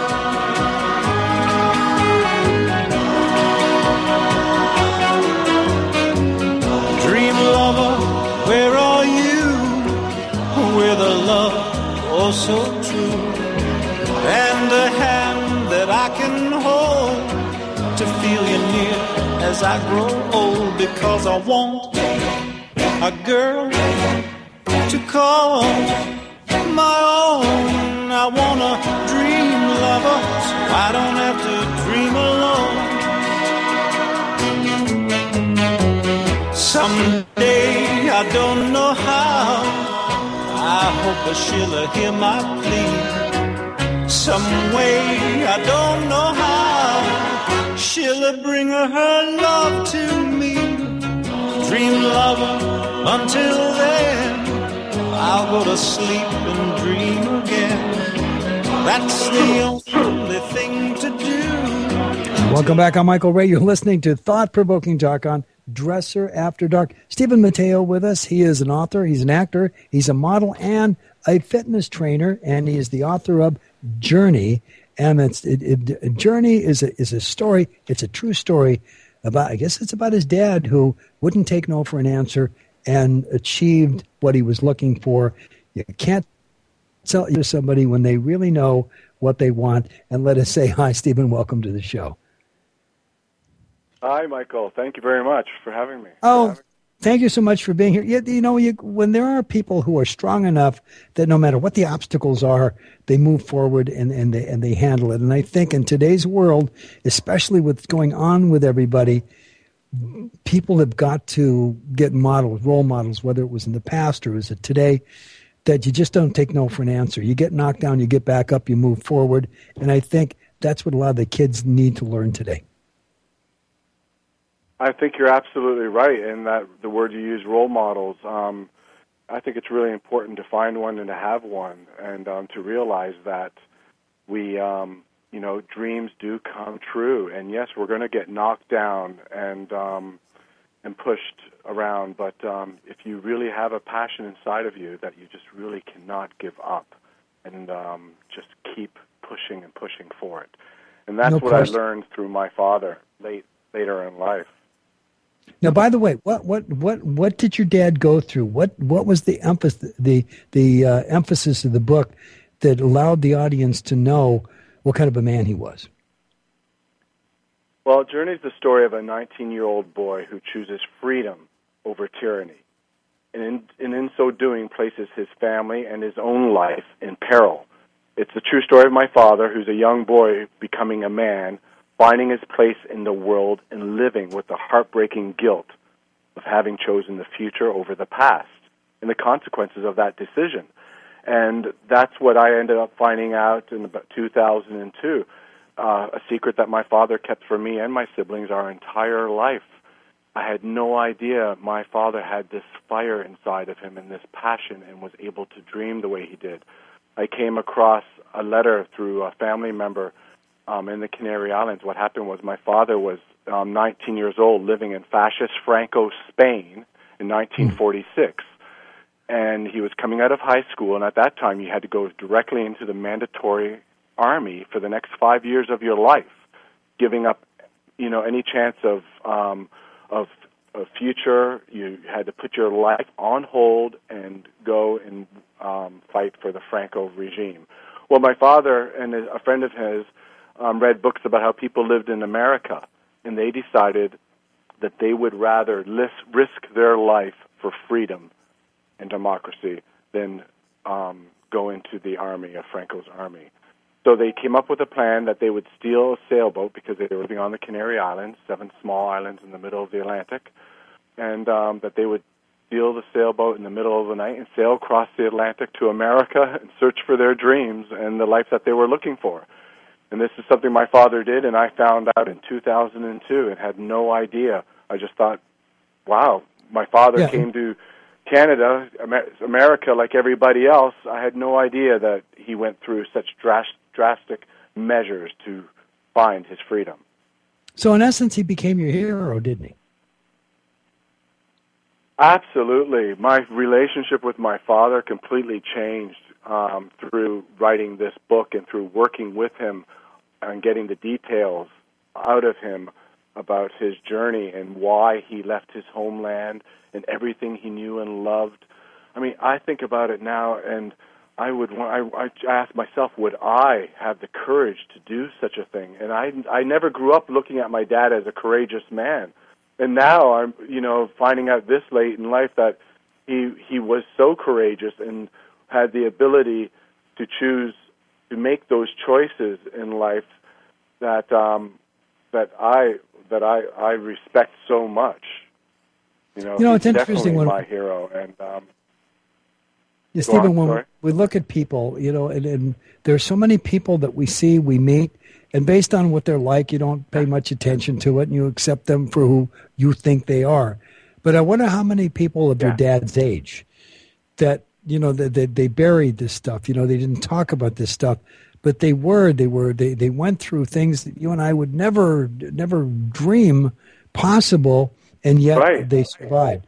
Dream lover, where are you? With a love oh so true, and a hand that I can hold to feel you near as I grow old, because I want a girl to call my own. I want a dream lover, so I don't have to dream alone. Someday, I don't know how, I hope that she'll hear my plea. Some way, I don't know how, she'll bring her love to me. Dream lover, until then, I'll go to sleep and dream again. That's the only thing to do. Welcome back. I'm Michael Ray. You're listening to Thought-Provoking Talk on Dresser After Dark. Stephen Matteo with us. He is an author, he's an actor, he's a model, and a fitness trainer, and he is the author of Journey. And Journey is a story. It's a true story about, I guess it's about his dad who wouldn't take no for an answer and achieved what he was looking for. You can't sell to somebody when they really know what they want. And let us say hi, Stephen. Welcome to the show. Hi, Michael. Thank you very much for having me. Oh, thank you so much for being here. You know, when there are people who are strong enough that no matter what the obstacles are, they move forward and they handle it. And I think in today's world, especially with what's going on with everybody, people have got to get models, role models, whether it was in the past or is it today, that you just don't take no for an answer. You get knocked down, you get back up, you move forward. And I think that's what a lot of the kids need to learn today. I think you're absolutely right in that the word you use, role models. I think it's really important to find one and to have one, and to realize that we, dreams do come true. And yes, we're going to get knocked down and pushed around, but if you really have a passion inside of you that you just really cannot give up, and just keep pushing and pushing for it. And that's what I learned through my father later in life. Now, by the way, what did your dad go through? What was the emphasis of the book that allowed the audience to know what kind of a man he was? Well, Journey is the story of a 19-year-old boy who chooses freedom over tyranny, and in so doing places his family and his own life in peril. It's the true story of my father, who's a young boy becoming a man, finding his place in the world and living with the heartbreaking guilt of having chosen the future over the past and the consequences of that decision. And that's what I ended up finding out in about 2002, a secret that my father kept from me and my siblings our entire life. I had no idea my father had this fire inside of him and this passion and was able to dream the way he did. I came across a letter through a family member in the Canary Islands. What happened was my father was 19 years old, living in fascist Franco Spain in 1946. And he was coming out of high school, and at that time you had to go directly into the mandatory army for the next 5 years of your life, giving up, any chance of a future. You had to put your life on hold and go and fight for the Franco regime. Well, my father and a friend of his read books about how people lived in America, and they decided that they would rather risk their life for freedom and democracy than go into the army, of Franco's army. So they came up with a plan that they would steal a sailboat because they were living on the Canary Islands, 7 small islands in the middle of the Atlantic, and that they would steal the sailboat in the middle of the night and sail across the Atlantic to America and search for their dreams and the life that they were looking for. And this is something my father did, and I found out in 2002 and had no idea. I just thought, wow, my father came to Canada, America, like everybody else. I had no idea that he went through such drastic measures to find his freedom. So in essence, he became your hero, didn't he? Absolutely. My relationship with my father completely changed through writing this book and through working with him and getting the details out of him about his journey and why he left his homeland and everything he knew and loved. I mean, I think about it now, and I ask myself, would I have the courage to do such a thing? And I never grew up looking at my dad as a courageous man. And now I'm, finding out this late in life that he was so courageous and had the ability to choose to make those choices in life that I respect so much. It's interesting when my hero. And Stephen, when we look at people, and there's so many people that we see, we meet, and based on what they're like, you don't pay much attention to it, and you accept them for who you think they are. But I wonder how many people of your dad's age that that they buried this stuff. They didn't talk about this stuff, but they went through things that you and I would never dream possible, and yet they survived.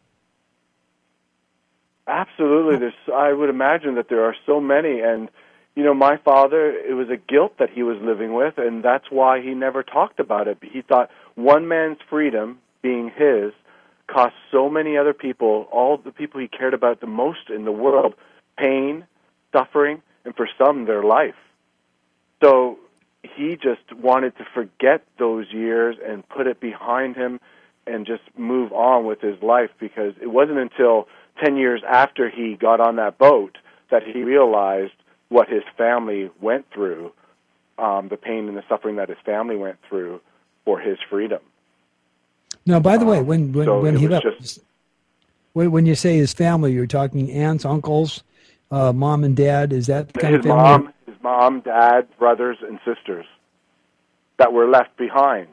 Absolutely. I would imagine that there are so many. And, my father, it was a guilt that he was living with, and that's why he never talked about it. He thought one man's freedom, being his, cost so many other people, all the people he cared about the most in the world, pain, suffering, and for some, their life. So he just wanted to forget those years and put it behind him and just move on with his life, because it wasn't until 10 years after he got on that boat that he realized what his family went through, the pain and the suffering that his family went through for his freedom. Now, by the way, when he left, when you say his family, you're talking aunts, uncles, mom and dad. Is that the kind of family? His mom, dad, brothers, and sisters that were left behind.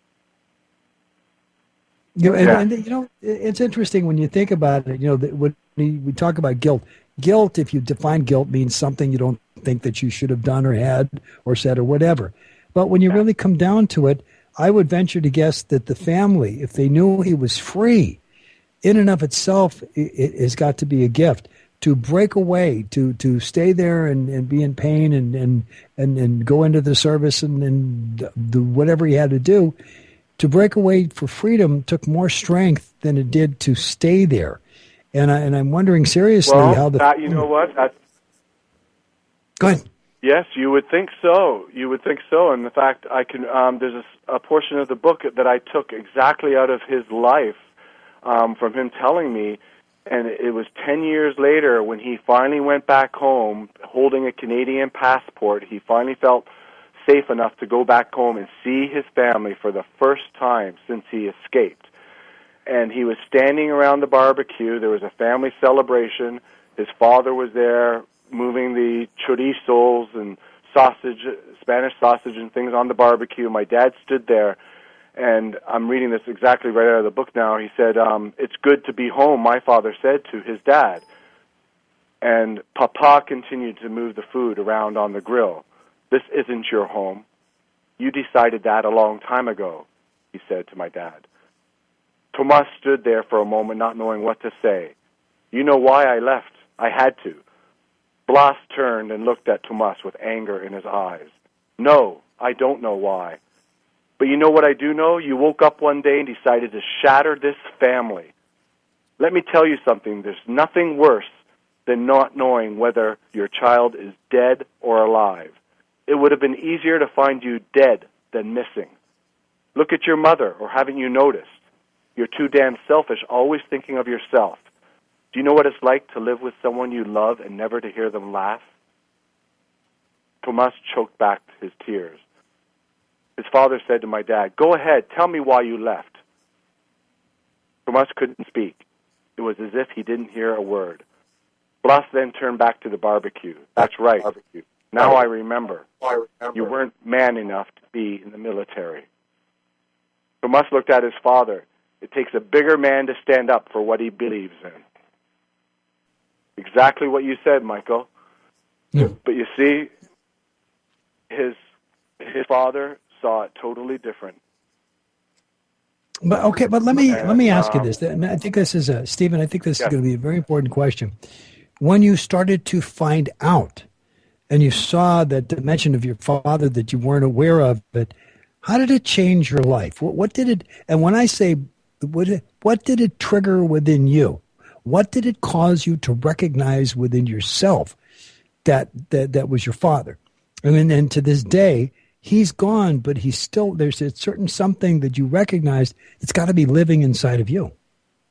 It's interesting when you think about it. When we talk about guilt. Guilt, if you define guilt, means something you don't think that you should have done or had or said or whatever. But when you really come down to it, I would venture to guess that the family, if they knew he was free, in and of itself, it has got to be a gift. To break away, to stay there and be in pain and go into the service and do whatever he had to do. To break away for freedom took more strength than it did to stay there, and I'm wondering seriously how the. You know what? Go ahead. Yes, you would think so. And in fact, I can. There's a portion of the book that I took exactly out of his life, from him telling me, and it was 10 years later when he finally went back home, holding a Canadian passport. He finally felt safe enough to go back home and see his family for the first time since he escaped. And he was standing around the barbecue. There was a family celebration. His father was there moving the chorizos and sausage, Spanish sausage and things on the barbecue. My dad stood there, and I'm reading this exactly right out of the book now. He said, "It's good to be home," my father said to his dad. And Papa continued to move the food around on the grill. "This isn't your home. You decided that a long time ago," he said to my dad. Tomas stood there for a moment, not knowing what to say. "You know why I left? I had to." Blas turned and looked at Tomas with anger in his eyes. "No, I don't know why. But you know what I do know? You woke up one day and decided to shatter this family. Let me tell you something. There's nothing worse than not knowing whether your child is dead or alive. It would have been easier to find you dead than missing. Look at your mother, or haven't you noticed? You're too damn selfish, always thinking of yourself. Do you know what it's like to live with someone you love and never to hear them laugh? Tomas choked back his tears. His father said to my dad, "Go ahead, tell me why you left." Tomas couldn't speak. It was as if he didn't hear a word. Blas then turned back to the barbecue. That's right. Now I remember. You weren't man enough to be in the military. Tomas looked at his father. It takes a bigger man to stand up for what he believes in. Exactly what you said, Michael. Yeah. But you see, his father saw it totally different. But okay, but let me ask you this. And I think this is Stephen. I think this is going to be a very important question. When you started to find out, and you saw that dimension of your father that you weren't aware of, but how did it change your life? What did it? And when I say what did it trigger within you? What did it cause you to recognize within yourself that was your father? I mean, and to this day, he's gone, but he's still, there's a certain something that you recognized that's got to be living inside of you.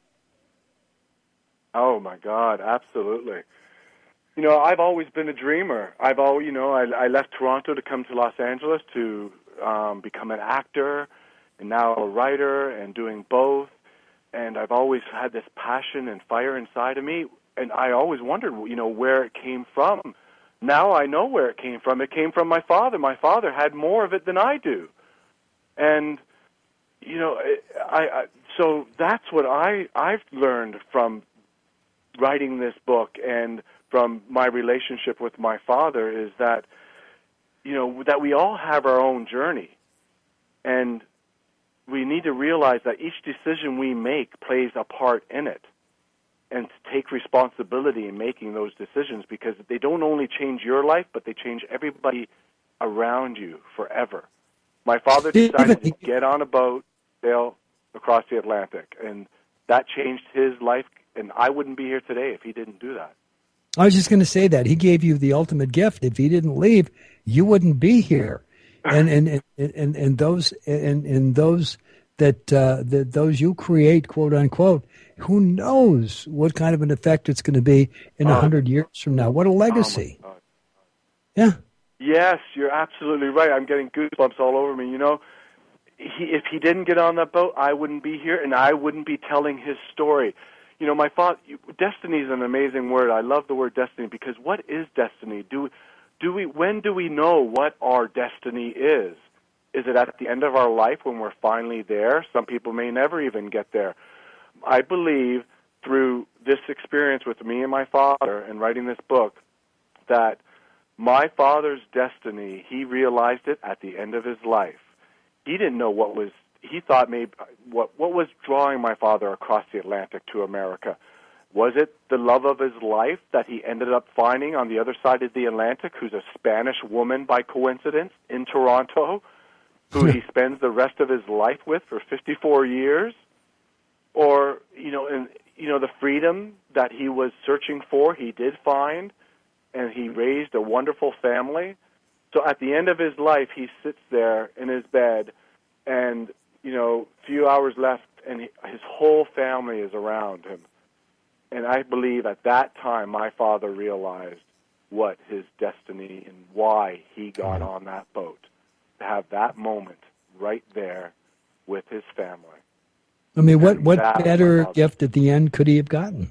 Oh, my God, absolutely. You know, I've always been a dreamer. I've always, you know, I left Toronto to come to Los Angeles to become an actor and now a writer and doing both. And I've always had this passion and fire inside of me. And I always wondered, you know, where it came from. Now I know where it came from. It came from my father. My father had more of it than I do. And, you know, so that's what I've learned from writing this book and from my relationship with my father is that, you know, that we all have our own journey. And we need to realize that each decision we make plays a part in it, and to take responsibility in making those decisions, because they don't only change your life, but they change everybody around you forever. My father decided to get on a boat, sail across the Atlantic, and that changed his life, and I wouldn't be here today if he didn't do that. I was just going to say that. He gave you the ultimate gift. If he didn't leave, you wouldn't be here. And those that those you create, quote unquote, who knows what kind of an effect it's going to be in 100 years from now? What a legacy! Oh, yeah. Yes, you're absolutely right. I'm getting goosebumps all over me. You know, if he didn't get on that boat, I wouldn't be here, and I wouldn't be telling his story. You know, my father. Destiny is an amazing word. I love the word destiny because what is destiny? When do we know what our destiny is? Is it at the end of our life when we're finally there? Some people may never even get there. I believe through this experience with me and my father and writing this book that my father's destiny, he realized it at the end of his life. He didn't know what was, he thought maybe, what was drawing my father across the Atlantic to America. Was it the love of his life that he ended up finding on the other side of the Atlantic, who's a Spanish woman by coincidence in Toronto, who he spends the rest of his life with for 54 years? Or, the freedom that he was searching for, he did find, and he raised a wonderful family. So at the end of his life, he sits there in his bed, and, few hours left, and his whole family is around him. And I believe at that time, my father realized what his destiny and why he got on that boat, to have that moment right there with his family. I mean, what better gift at the end could he have gotten?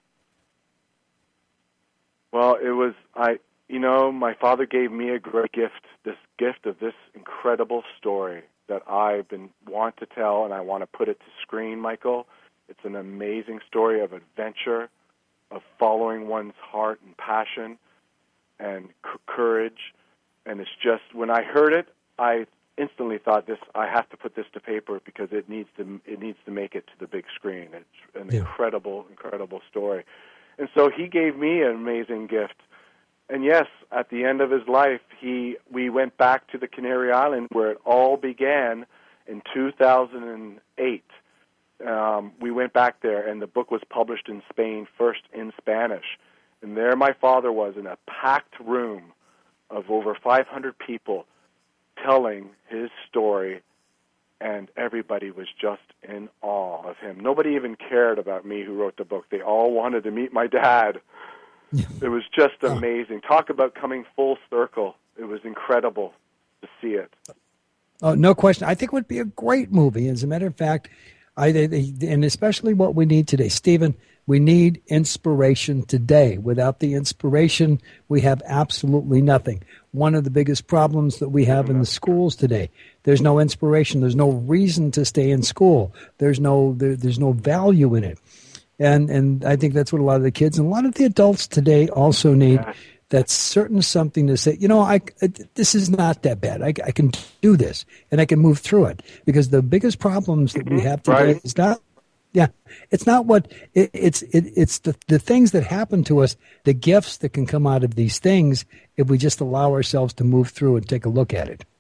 Well, it was, my father gave me a great gift, this gift of this incredible story that I've been want to tell, and I want to put it to screen, Michael. It's an amazing story of adventure, of following one's heart and passion and courage. And it's just, when I heard it, I instantly thought I have to put this to paper because it needs to make it to the big screen. It's an incredible, incredible story. And so he gave me an amazing gift. And yes, at the end of his life, we went back to the Canary Islands where it all began, in 2008. We went back there, and the book was published in Spain, first in Spanish. And there my father was in a packed room of over 500 people telling his story, and everybody was just in awe of him. Nobody even cared about me who wrote the book. They all wanted to meet my dad. It was just amazing. Talk about coming full circle. It was incredible to see it. Oh, no question. I think it would be a great movie. As a matter of fact, and especially what we need today. Stephen, we need inspiration today. Without the inspiration, we have absolutely nothing. One of the biggest problems that we have in the schools today, there's no inspiration. There's no reason to stay in school. There's no value in it. And I think that's what a lot of the kids and a lot of the adults today also need. That's certain something to say, this is not that bad. I can do this, and I can move through it. Because the biggest problems that we have today is not, it's not what, it's the things that happen to us, the gifts that can come out of these things if we just allow ourselves to move through and take a look at it.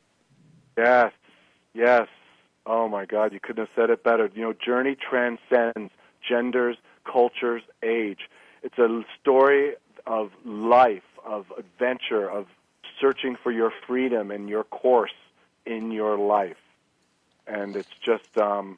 Yes. Oh, my God, you couldn't have said it better. Journey transcends genders, cultures, age. It's a story of life, of adventure, of searching for your freedom and your course in your life. And it's just I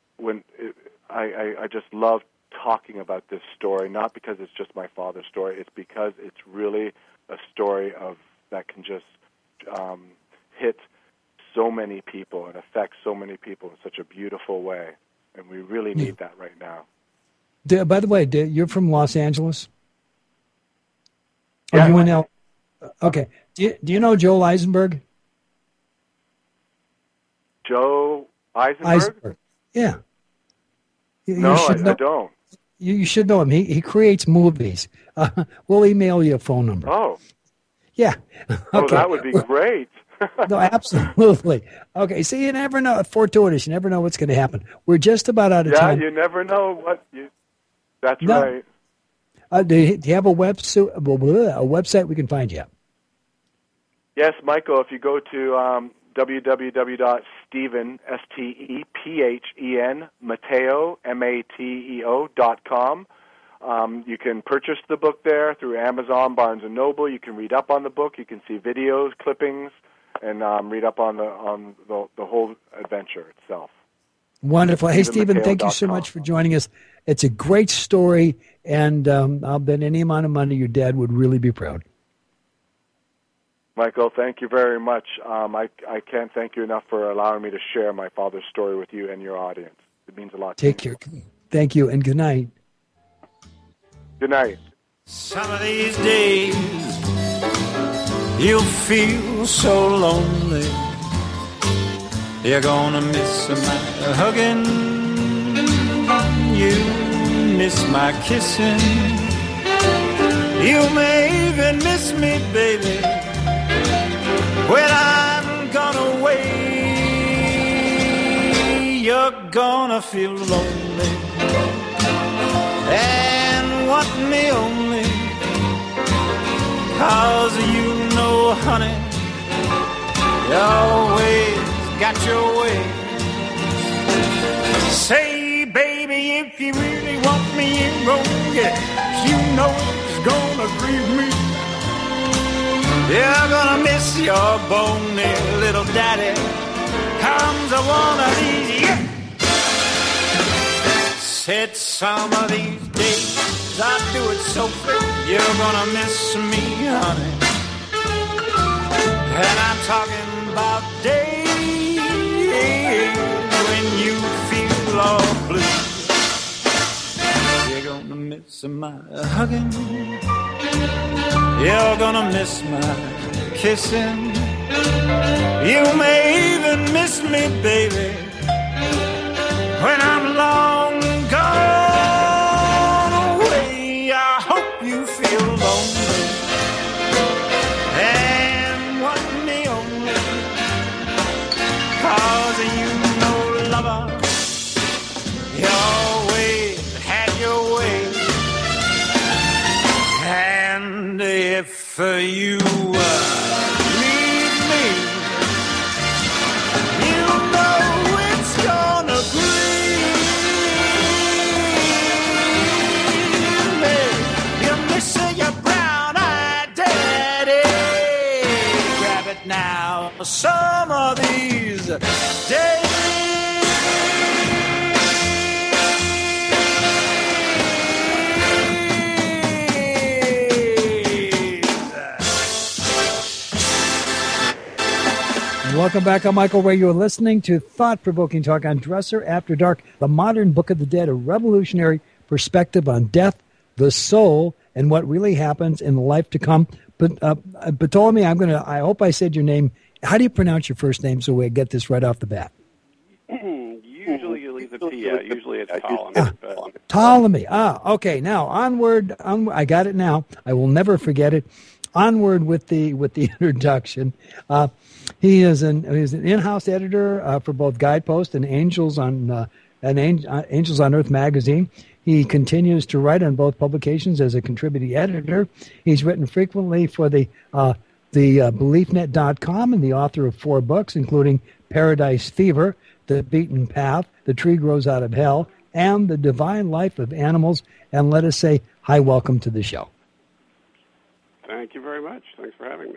just love talking about this story, not because it's just my father's story, it's because it's really a story of that can just hit so many people and affect so many people in such a beautiful way. And we really need that right now. By the way, you're from Los Angeles? Yeah. You in okay. Do you know Joel Eisenberg? Joe Eisenberg? Yeah. No, I don't. You should know him. He creates movies. We'll email you a phone number. Oh. Yeah. Okay. Oh, that would be great. No, absolutely. Okay, so you never know. Fortuitous. You never know what's going to happen. We're just about out of time. Yeah, you never know what you... That's right. Do you have a website we can find you at? Yes, Michael, if you go to www.stephen, S-T-E-P-H-E-N, Mateo, M-A-T-E-O.com. You can purchase the book there through Amazon, Barnes & Noble. You can read up on the book. You can see videos, clippings, and read up on the whole adventure itself. Wonderful. Hey, Stephen, thank you so much for joining us. It's a great story, and I'll bet any amount of money your dad would really be proud. Michael, thank you very much. I can't thank you enough for allowing me to share my father's story with you and your audience. It means a lot to me. Take care. Thank you, and good night. Good night. Some of these days you'll feel so lonely. You're gonna miss my hugging, you miss my kissing. You may even miss me, baby, when I'm gone away. You're gonna feel lonely and want me only 'cause you know, honey, you always got your way. Say, baby, if you really want me, you gon' get it. You know it's gonna grieve me. You're gonna miss your bony little daddy. Comes a one of these years. Said some of these days I do it so quick. You're gonna miss me, honey. And I'm talking about days when you feel all blue. You're gonna miss my hugging. You're gonna miss my kissing. You may even miss me, baby, when I'm long gone away. I hope you feel lonely and want me only 'cause you know, lover, you always had your way. And if you leave me, you know it. some of these days. Welcome back. I'm Michael Ray. You're listening to Thought-Provoking Talk on Dresser After Dark, the modern Book of the Dead, a revolutionary perspective on death, the soul, and what really happens in the life to come. But Ptolemy, I hope I said your name. How do you pronounce your first name so we get this right off the bat? Usually you leave the P out. Usually it's Ptolemy. Ptolemy. Okay. Now, onward. I got it now. I will never forget it. Onward with the introduction. He is an in-house editor for both Guidepost and Angels on Angels on Earth magazine. He continues to write on both publications as a contributing editor. He's written frequently for the BeliefNet.com and the author of 4 books, including Paradise Fever, The Beaten Path, The Tree Grows Out of Hell, and The Divine Life of Animals. And let us say hi, welcome to the show. Thank you very much. Thanks for having me.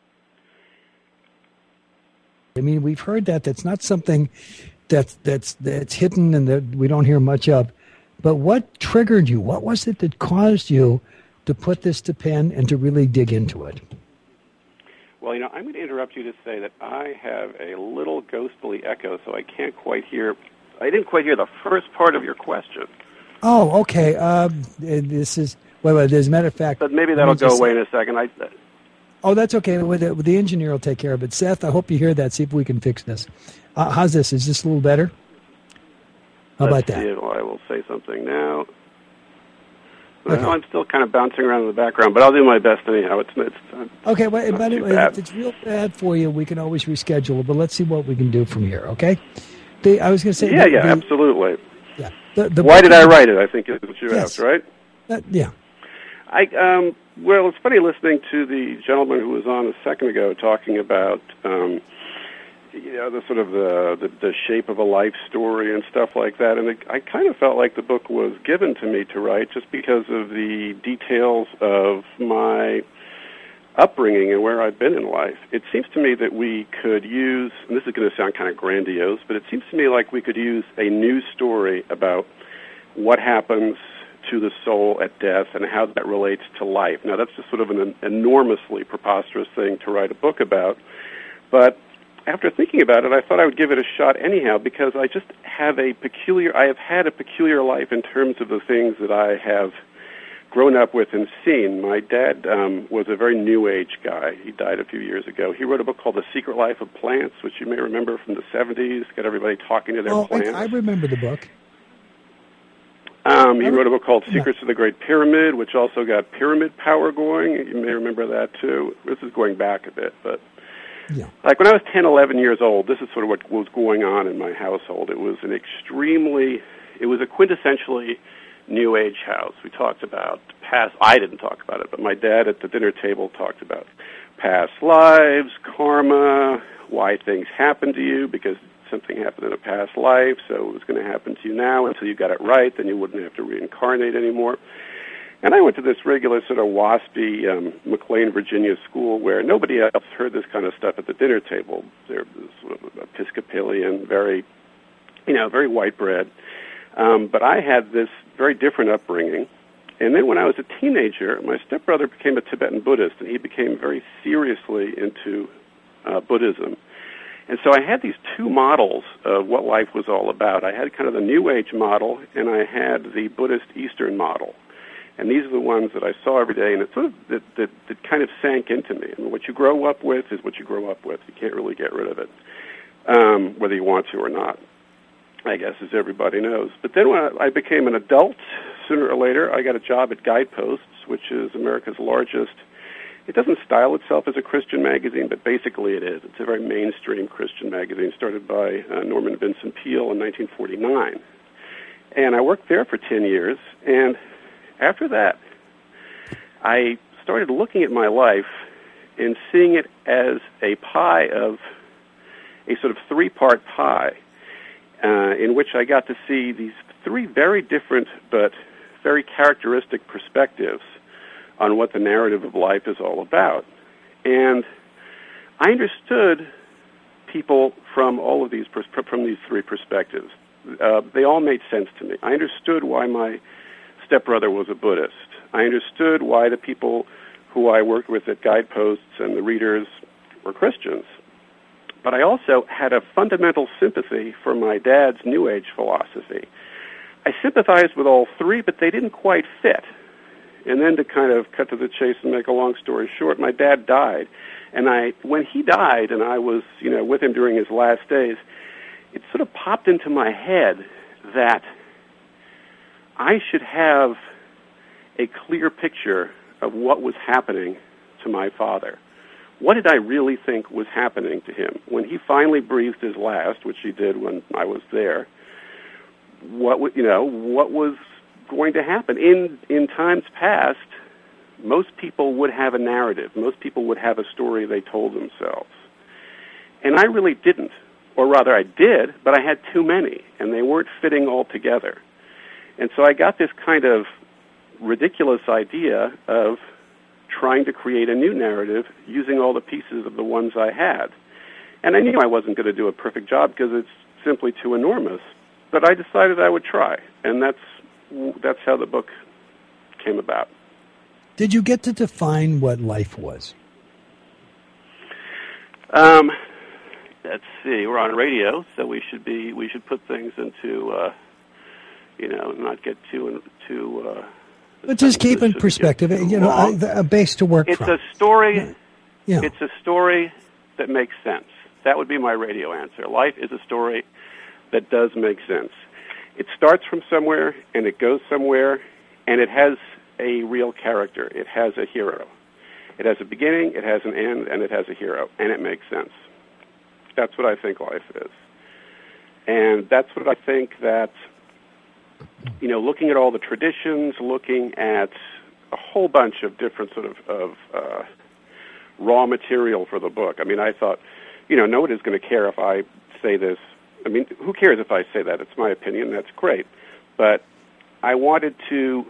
I mean, we've heard that. That's not something that's hidden and that we don't hear much of. But what triggered you? What was it that caused you to put this to pen and to really dig into it? Well, I'm going to interrupt you to say that I have a little ghostly echo, so I can't quite hear. I didn't quite hear the first part of your question. Oh, okay. This is wait. As a matter of fact, but maybe that'll go away in a second. Oh, that's okay. With the engineer will take care of it. Seth, I hope you hear that. See if we can fix this. How's this? Is this a little better? How about that? I will say something now. Okay. I'm still kind of bouncing around in the background, but I'll do my best anyhow. Okay, well, but if it's real bad for you, we can always reschedule it, but let's see what we can do from here, okay? I was going to say... Yeah, absolutely. Yeah. Why did I write it, I think is what you asked, right? Yeah. Well, it's funny listening to the gentleman who was on a second ago talking about... the sort of the shape of a life story and stuff like that. And I kind of felt like the book was given to me to write just because of the details of my upbringing and where I've been in life. It seems to me that we could use, and this is going to sound kind of grandiose, but it seems to me like we could use a new story about what happens to the soul at death and how that relates to life. Now, that's just sort of an enormously preposterous thing to write a book about, but after thinking about it, I thought I would give it a shot anyhow because I just have I have had a peculiar life in terms of the things that I have grown up with and seen. My dad was a very New Age guy. He died a few years ago. He wrote a book called The Secret Life of Plants, which you may remember from the 70s, got everybody talking to their plants. I remember the book. He wrote a book called Secrets of the Great Pyramid, which also got pyramid power going. You may remember that, too. This is going back a bit, but... Yeah. Like when I was 10, 11 years old, this is sort of what was going on in my household. It was a quintessentially New Age house. We talked about I didn't talk about it, but my dad at the dinner table talked about past lives, karma, why things happen to you, because something happened in a past life, so it was going to happen to you now until you got it right, then you wouldn't have to reincarnate anymore. And I went to this regular sort of waspy McLean, Virginia school where nobody else heard this kind of stuff at the dinner table. They're sort of Episcopalian, very white bread. But I had this very different upbringing. And then when I was a teenager, my stepbrother became a Tibetan Buddhist, and he became very seriously into Buddhism. And so I had these two models of what life was all about. I had kind of the New Age model, and I had the Buddhist Eastern model. And these are the ones that I saw every day, and it sort of that kind of sank into me. I mean, what you grow up with is what you grow up with. You can't really get rid of it, whether you want to or not, I guess, as everybody knows. But then when I became an adult, sooner or later, I got a job at Guideposts, which is America's largest. It doesn't style itself as a Christian magazine, but basically it is. It's a very mainstream Christian magazine started by Norman Vincent Peale in 1949. And I worked there for 10 years, and after that, I started looking at my life and seeing it as a sort of three-part pie, in which I got to see these three very different but very characteristic perspectives on what the narrative of life is all about. And I understood people from all of these from these three perspectives. They all made sense to me. I understood why my stepbrother was a Buddhist. I understood why the people who I worked with at Guideposts and the readers were Christians. But I also had a fundamental sympathy for my dad's New Age philosophy. I sympathized with all three, but they didn't quite fit. And then to kind of cut to the chase and make a long story short, my dad died. And when he died and I was, with him during his last days, it sort of popped into my head that I should have a clear picture of what was happening to my father. What did I really think was happening to him? When he finally breathed his last, which he did when I was there, what was going to happen? In times past, most people would have a narrative. Most people would have a story they told themselves. And I really didn't. Or rather, I did, but I had too many, and they weren't fitting all together. And so I got this kind of ridiculous idea of trying to create a new narrative using all the pieces of the ones I had. And I knew I wasn't going to do a perfect job because it's simply too enormous. But I decided I would try, and that's how the book came about. Did you get to define what life was? Let's see. We're on radio, so we should put things into not get too. But just keep in perspective. A base to work from. It's a story. Yeah. It's a story that makes sense. That would be my radio answer. Life is a story that does make sense. It starts from somewhere, and it goes somewhere, and it has a real character. It has a hero. It has a beginning, it has an end, and it has a hero, and it makes sense. That's what I think life is. And that's what I think that, looking at all the traditions, looking at a whole bunch of different sort of raw material for the book. I mean, I thought, nobody's going to care if I say this. I mean, who cares if I say that? It's my opinion. That's great. But I wanted to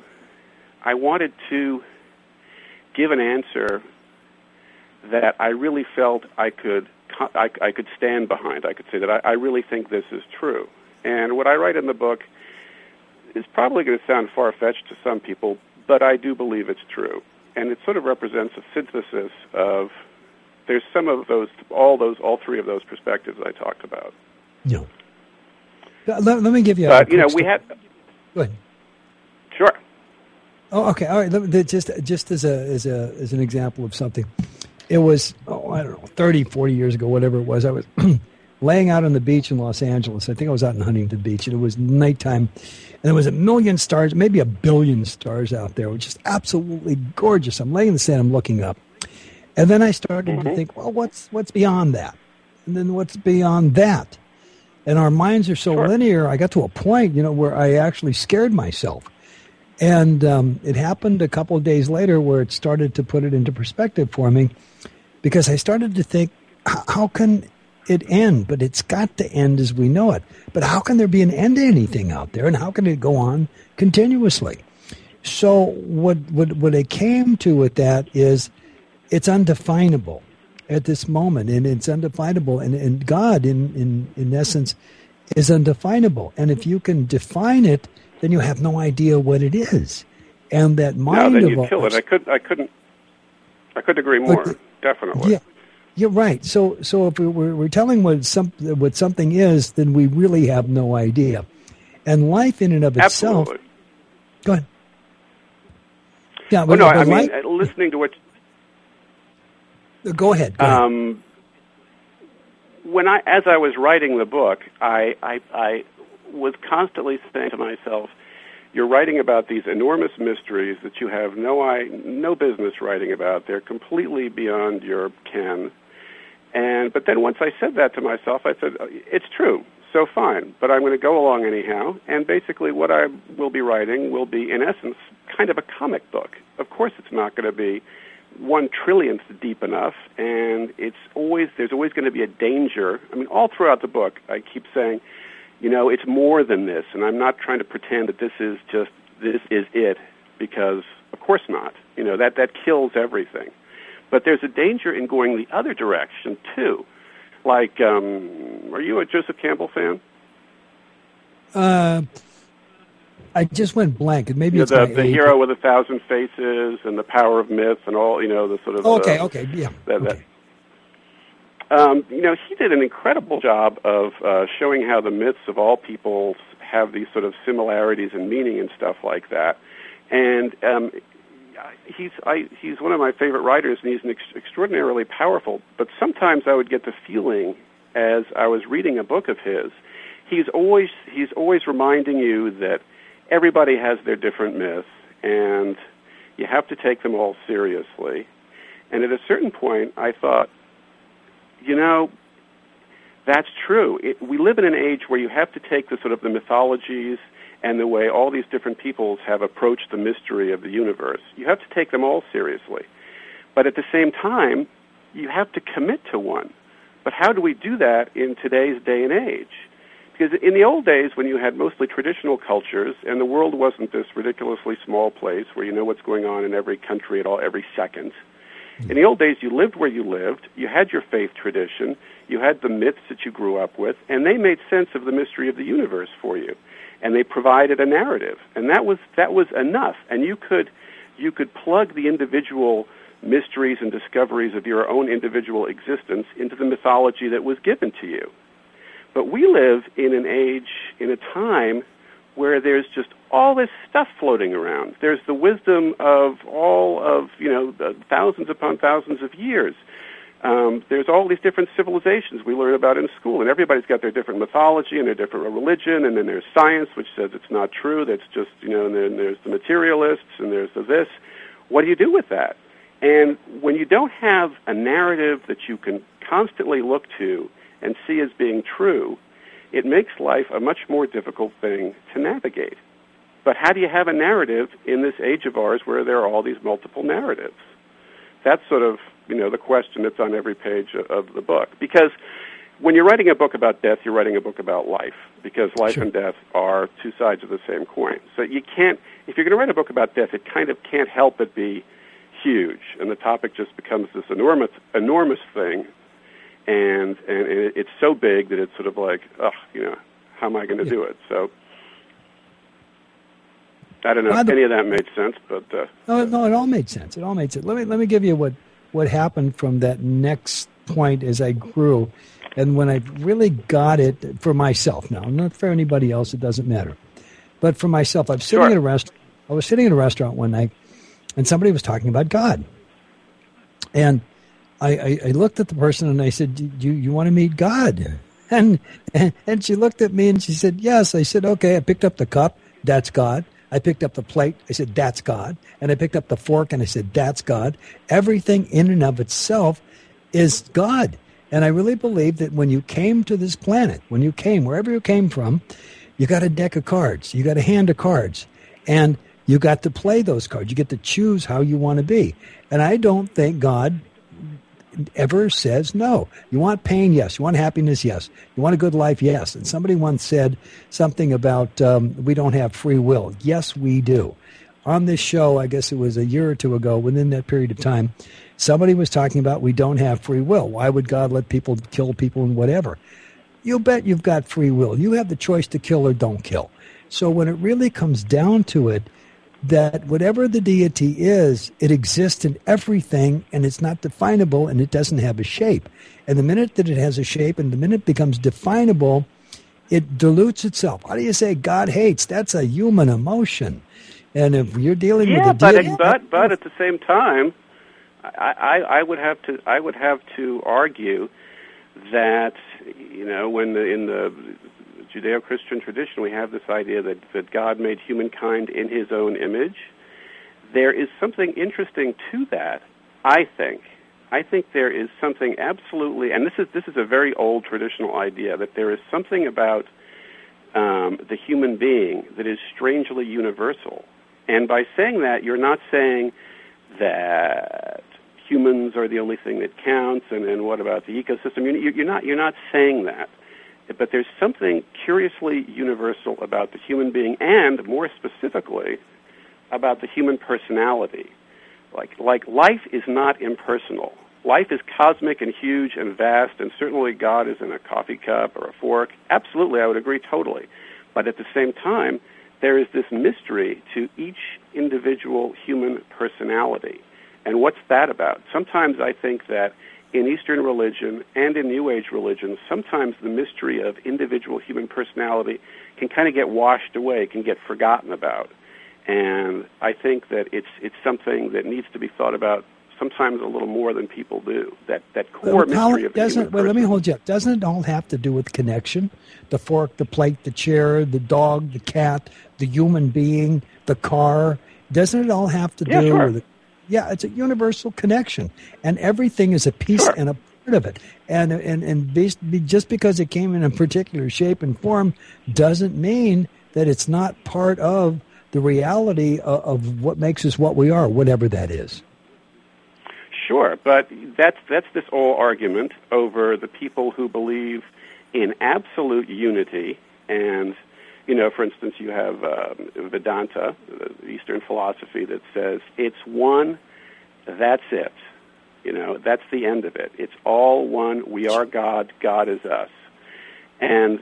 give an answer that I really felt I could stand behind. I could say that I really think this is true. And what I write in the book is probably going to sound far-fetched to some people, but I do believe it's true. And it sort of represents a synthesis of, there's some of all three of those perspectives I talked about. Yeah. Let me give you we had... Go ahead. Sure. Oh, okay. All right. Just as an example of something. It was, I don't know, 30, 40 years ago, whatever it was. I was laying out on the beach in Los Angeles. I think I was out in Huntington Beach, and it was nighttime. And there was 1 million stars, maybe 1 billion stars out there, which is absolutely gorgeous. I'm laying in the sand, I'm looking up. And then I started to think, well, what's beyond that? And then what's beyond that? And our minds are so linear, I got to a point, where I actually scared myself. And it happened a couple of days later where it started to put it into perspective for me, because I started to think, how can it end? But it's got to end as we know it. But how can there be an end to anything out there? And how can it go on continuously? So what I came to with that is it's undefinable at this moment. And it's undefinable. And God, in essence, is undefinable. And if you can define it, then you have no idea what it is. And that mind then of you kill it. I couldn't agree more. Definitely. Yeah, you're right. So if we're telling what something is, then we really have no idea. And life in and of itself. Absolutely. Go ahead. Yeah. Listening to what. Go ahead. As I was writing the book, I was constantly saying to myself, you're writing about these enormous mysteries that you have no business writing about. They're completely beyond your ken. But then once I said that to myself, I said, it's true, so fine, but I'm going to go along anyhow. And basically what I will be writing will be, in essence, kind of a comic book. Of course it's not going to be 1/trillionth deep enough, and there's always going to be a danger. I mean, all throughout the book, I keep saying, it's more than this, and I'm not trying to pretend that this is it, because of course not. That kills everything. But there's a danger in going the other direction too. Like, are you a Joseph Campbell fan? I just went blank. Maybe it's the my age. Hero with 1,000 Faces and The Power of Myth and all, the sort of... Okay, yeah. He did an incredible job of showing how the myths of all peoples have these sort of similarities in meaning and stuff like that. And he's one of my favorite writers, and he's extraordinarily powerful. But sometimes I would get the feeling, as I was reading a book of his, he's always reminding you that everybody has their different myths, and you have to take them all seriously. And at a certain point, I thought, that's true. We live in an age where you have to take the sort of the mythologies and the way all these different peoples have approached the mystery of the universe. You have to take them all seriously. But at the same time, you have to commit to one. But how do we do that in today's day and age? Because in the old days, when you had mostly traditional cultures, and the world wasn't this ridiculously small place where you know what's going on in every country every second, in the old days, you lived where you lived, you had your faith tradition, you had the myths that you grew up with, and they made sense of the mystery of the universe for you. And they provided a narrative. And that was enough. And you could plug the individual mysteries and discoveries of your own individual existence into the mythology that was given to you. But we live in an age, in a time, where there's just all this stuff floating around. There's the wisdom of all of, the thousands upon thousands of years. There's all these different civilizations we learn about in school, and everybody's got their different mythology and their different religion, and then there's science, which says it's not true, that's just, and then there's the materialists, and there's the this. What do you do with that? And when you don't have a narrative that you can constantly look to and see as being true, it makes life a much more difficult thing to navigate. But how do you have a narrative in this age of ours where there are all these multiple narratives? That's sort of, the question that's on every page of the book. Because when you're writing a book about death, you're writing a book about life, because life and death are two sides of the same coin. So you can't, if you're going to write a book about death, it kind of can't help but be huge, and the topic just becomes this enormous thing. And it's so big that it's sort of like, how am I going to do it? So I don't know if any of that made sense, but no, it all made sense. It all made sense. Let me give you what happened from that next point as I grew, and when I really got it for myself. Now, not for anybody else; it doesn't matter. But for myself, I was sitting in a restaurant one night, and somebody was talking about God, and I looked at the person and I said, "Do you want to meet God?" And she looked at me and she said, "Yes." I said, "Okay." I picked up the cup. That's God. I picked up the plate. I said, "That's God." And I picked up the fork and I said, "That's God." Everything in and of itself is God. And I really believe that when you came to this planet, when you came, wherever you came from, you got a deck of cards. You got a hand of cards. And you got to play those cards. You get to choose how you want to be. And I don't think God ever says no. You want pain? Yes. You want happiness? Yes. You want a good life? Yes. And somebody once said something about we don't have free will. Yes, we do. On this show, I guess it was a year or two ago, within that period of time, somebody was talking about we don't have free will. Why would God let people kill people and whatever? You bet you've got free will. You have the choice to kill or don't kill. So when it really comes down to it, that whatever the deity is, it exists in everything, and it's not definable, and it doesn't have a shape. And the minute that it has a shape and the minute it becomes definable, it dilutes itself. How do you say God hates? That's a human emotion. And if you're dealing with a deity... but at the same time, I would have to argue that, when in the Judeo-Christian tradition, we have this idea that God made humankind in his own image. There is something interesting to that, I think. I think there is something absolutely, and this is a very old traditional idea, that there is something about the human being that is strangely universal. And by saying that, you're not saying that humans are the only thing that counts, and what about the ecosystem? You're not saying that. But there's something curiously universal about the human being, and more specifically, about the human personality. Like life is not impersonal. life is cosmic and huge and vast, and certainly God is in a coffee cup or a fork. Absolutely, I would agree totally. But at the same time, there is this mystery to each individual human personality. And what's that about? Sometimes I think that in Eastern religion and in New Age religion, sometimes the mystery of individual human personality can kind of get washed away, can get forgotten about. And I think that it's something that needs to be thought about sometimes a little more than people do. That core mystery of the human person. Well, let me hold you up. Doesn't it all have to do with connection? The fork, the plate, the chair, the dog, the cat, the human being, the car. Doesn't it all have to do with it? Yeah, it's a universal connection, and everything is a piece and a part of it. And just because it came in a particular shape and form doesn't mean that it's not part of the reality of what makes us what we are, whatever that is. Sure, but that's this whole argument over the people who believe in absolute unity. And, for instance, you have Vedanta, the Eastern philosophy, that says it's one, that's it. That's the end of it. It's all one. We are God. God is us. And,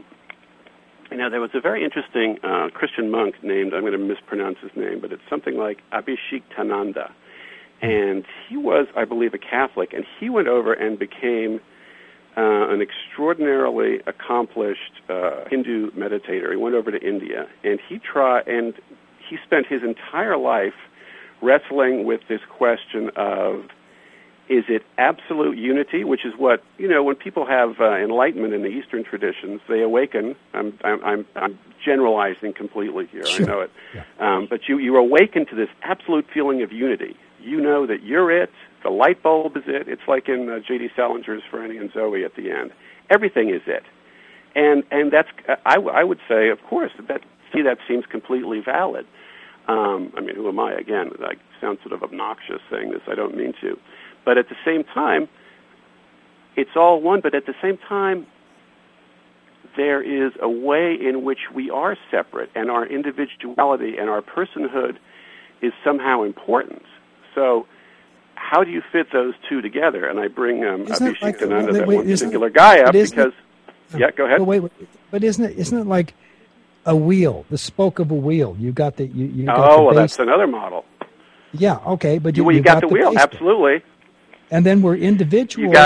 there was a very interesting Christian monk named, I'm going to mispronounce his name, but it's something like Abhishektananda. And he was, I believe, a Catholic, and he went over and became an extraordinarily accomplished Hindu meditator. He went over to India, and he spent his entire life wrestling with this question of, is it absolute unity, which is what, when people have enlightenment in the Eastern traditions, they awaken. I'm generalizing completely here, sure. I know it. Yeah. But you awaken to this absolute feeling of unity. You know that you're it, the light bulb is it. It's like in J.D. Salinger's Franny and Zoe at the end. Everything is it. And that's, I would say, of course, that seems completely valid. Who am I? Again, I sound sort of obnoxious saying this. I don't mean to. But at the same time, it's all one. But at the same time, there is a way in which we are separate, and our individuality and our personhood is somehow important. So how do you fit those two together? And I bring Abhishektananda, that one particular guy, up because... Yeah, go ahead. But isn't it like a wheel, the spoke of a wheel? You got the... that's another model. Yeah, okay, but you got the wheel, absolutely. And then we're individuals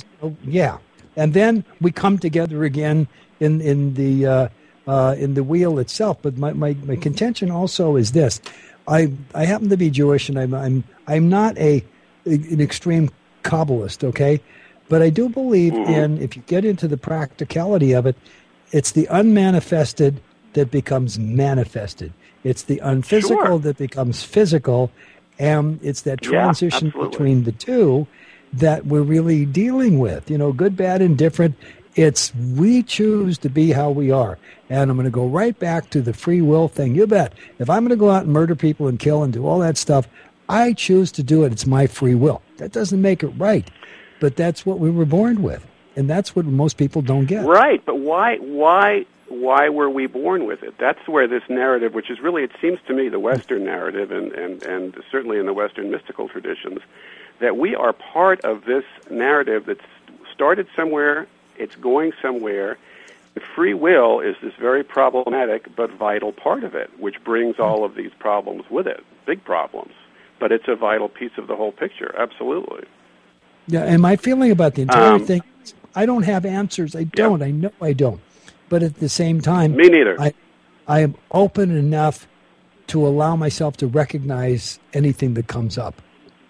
and then we come together again in the wheel itself. But my contention also is this: I happen to be Jewish, and I'm not an extreme Kabbalist, okay, but I do believe in, if you get into the practicality of it, it's the unmanifested that becomes manifested. It's the unphysical that becomes physical. And it's that transition between the two that we're really dealing with. Good, bad, and different. It's we choose to be how we are. And I'm going to go right back to the free will thing. You bet. If I'm going to go out and murder people and kill and do all that stuff, I choose to do it. It's my free will. That doesn't make it right. But that's what we were born with. And that's what most people don't get. Right. But why were we born with it? That's where this narrative, which is really, it seems to me, the Western narrative, and certainly in the Western mystical traditions, that we are part of this narrative that's started somewhere, it's going somewhere. The free will is this very problematic but vital part of it, which brings all of these problems with it, big problems. But it's a vital piece of the whole picture, absolutely. Yeah, and my feeling about the entire thing, I don't have answers. I don't. I know I don't. But at the same time, me neither. I am open enough to allow myself to recognize anything that comes up.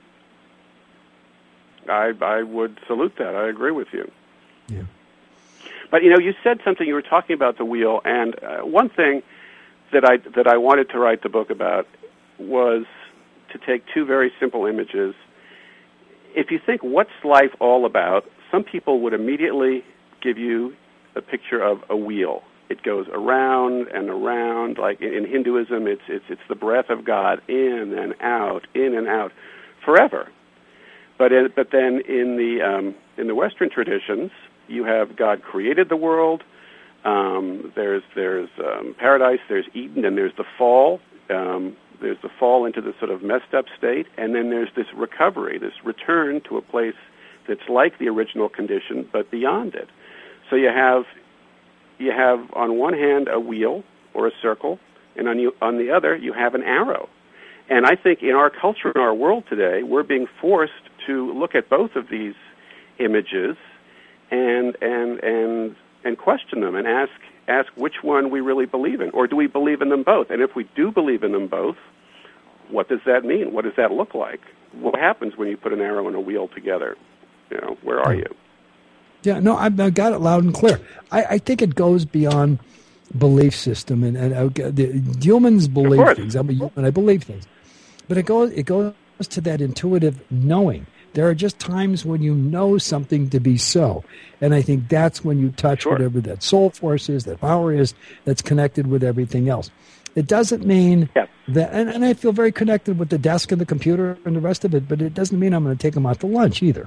I would salute that. I agree with you. Yeah. But you said something. You were talking about the wheel, and one thing that I wanted to write the book about was to take two very simple images. If you think, what's life all about? Some people would immediately give you a picture of a wheel. It goes around and around. Like in Hinduism, it's the breath of God, in and out, forever. But then in the Western traditions, you have God created the world. There's paradise, there's Eden, and there's the fall. the fall into this sort of messed up state, and then there's this recovery, this return to a place that's like the original condition but beyond it. So you have on one hand a wheel or a circle, and on the other you have an arrow. And I think in our culture, in our world today, we're being forced to look at both of these images and question them and ask which one we really believe in, or do we believe in them both? And if we do believe in them both, what does that mean? What does that look like? What happens when you put an arrow and a wheel together? Where are you? Yeah, no, I've got it loud and clear. I think it goes beyond belief system, and humans believe things. I'm a human, I believe things. But it goes to that intuitive knowing. There are just times when you know something to be so. And I think that's when you touch whatever that soul force is, that power is, that's connected with everything else. It doesn't mean that, and I feel very connected with the desk and the computer and the rest of it, but it doesn't mean I'm going to take them out to lunch either.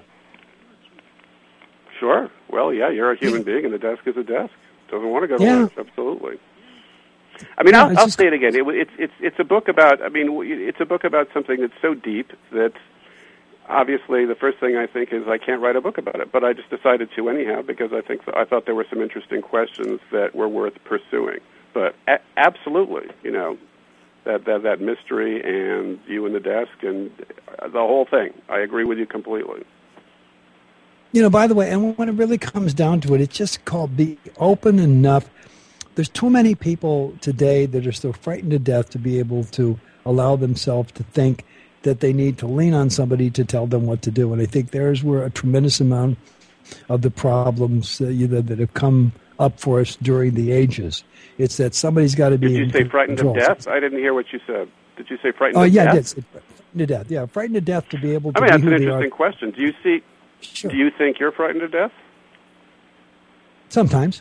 Sure. Well, yeah, you're a human being, and the desk is a desk. Doesn't want to go to lunch. Absolutely. I mean, I'll say it again. It's a book about. I mean, it's a book about something that's so deep that obviously the first thing I think is I can't write a book about it. But I just decided to anyhow because I thought there were some interesting questions that were worth pursuing. But absolutely, that mystery and you and the desk and the whole thing. I agree with you completely. By the way, and when it really comes down to it, it's just called be open enough. There's too many people today that are so frightened to death to be able to allow themselves to think that they need to lean on somebody to tell them what to do. And I think there's where a tremendous amount of the problems that have come up for us during the ages. It's that somebody's got to be in control. Did you say frightened to death? I didn't hear what you said. Did you say frightened to death? Oh, yeah, I did. Frightened to death. Yeah, frightened to death to be able to be that's who an they interesting are. question. Do you see... Sure. Do you think you're frightened to death? Sometimes.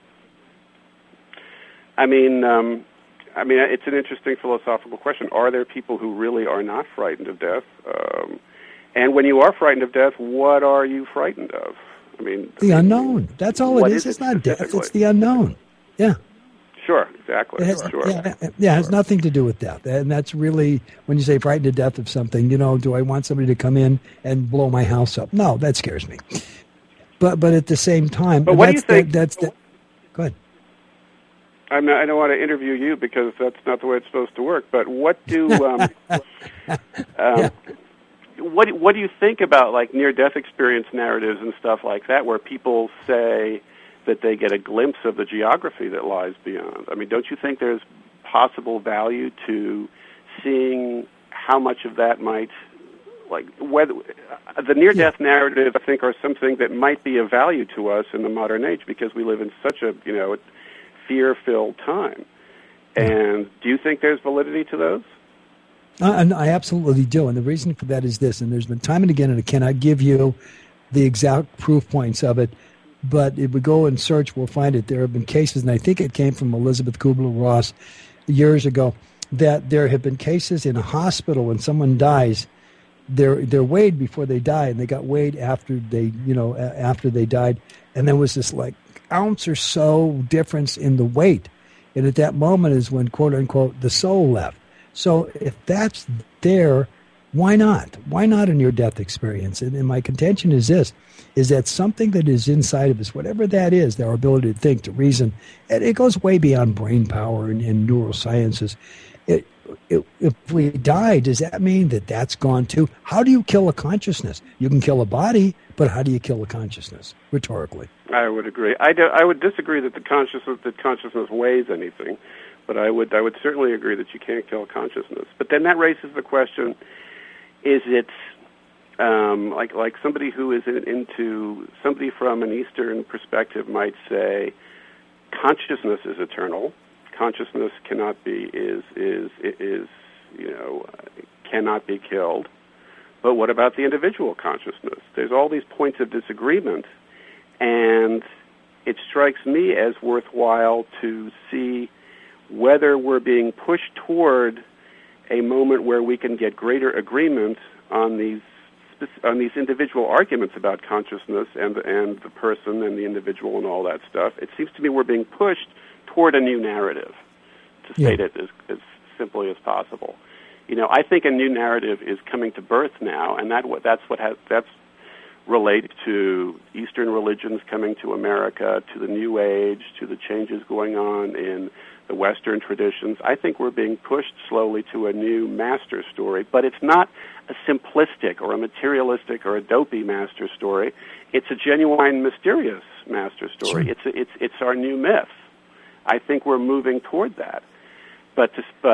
I mean, it's an interesting philosophical question. Are there people who really are not frightened of death? And when you are frightened of death, what are you frightened of? The unknown. That's all it is. It's not death. It's the unknown. Yeah. Sure, exactly. It has nothing to do with death. And that's really, when you say frightened to death of something, do I want somebody to come in and blow my house up? No, that scares me. But at the same time, but what do you think? Go ahead. I don't want to interview you because that's not the way it's supposed to work. But what do what do you think about like near-death experience narratives and stuff like that, where people say that they get a glimpse of the geography that lies beyond? I mean, don't you think there's possible value to seeing how much of that might, like, whether the near-death narrative, I think, are something that might be of value to us in the modern age because we live in such a, fear-filled time. And do you think there's validity to those? And I absolutely do. And the reason for that is this, and there's been time and again, and I cannot give you the exact proof points of it, but if we go and search, we'll find it. There have been cases, and I think it came from Elizabeth Kubler-Ross years ago, that there have been cases in a hospital when someone dies, they're weighed before they die, and they got weighed after they died, and there was this like ounce or so difference in the weight, and at that moment is when, quote unquote, the soul left. So if that's there, why not? Why not a near-death experience? And my contention is this, is that something that is inside of us, whatever that is, our ability to think, to reason, and it goes way beyond brain power and neurosciences. If we die, does that mean that that's gone too? How do you kill a consciousness? You can kill a body, but how do you kill a consciousness, rhetorically? I would agree. I would disagree that consciousness weighs anything, but I would certainly agree that you can't kill consciousness. But then that raises the question: is it like somebody who is into somebody from an Eastern perspective might say consciousness is eternal. Consciousness cannot be cannot be killed. But what about the individual consciousness? There's all these points of disagreement, and it strikes me as worthwhile to see whether we're being pushed toward a moment where we can get greater agreement on these individual arguments about consciousness and the person and the individual and all that stuff. It seems to me we're being pushed toward a new narrative, to state it as simply as possible. I think a new narrative is coming to birth now, and that's related to Eastern religions coming to America, to the New Age, to the changes going on in the Western traditions. I think we're being pushed slowly to a new master story, but it's not a simplistic or a materialistic or a dopey master story. It's a genuine, mysterious master story. Sure. It's our new myth. I think we're moving toward that. But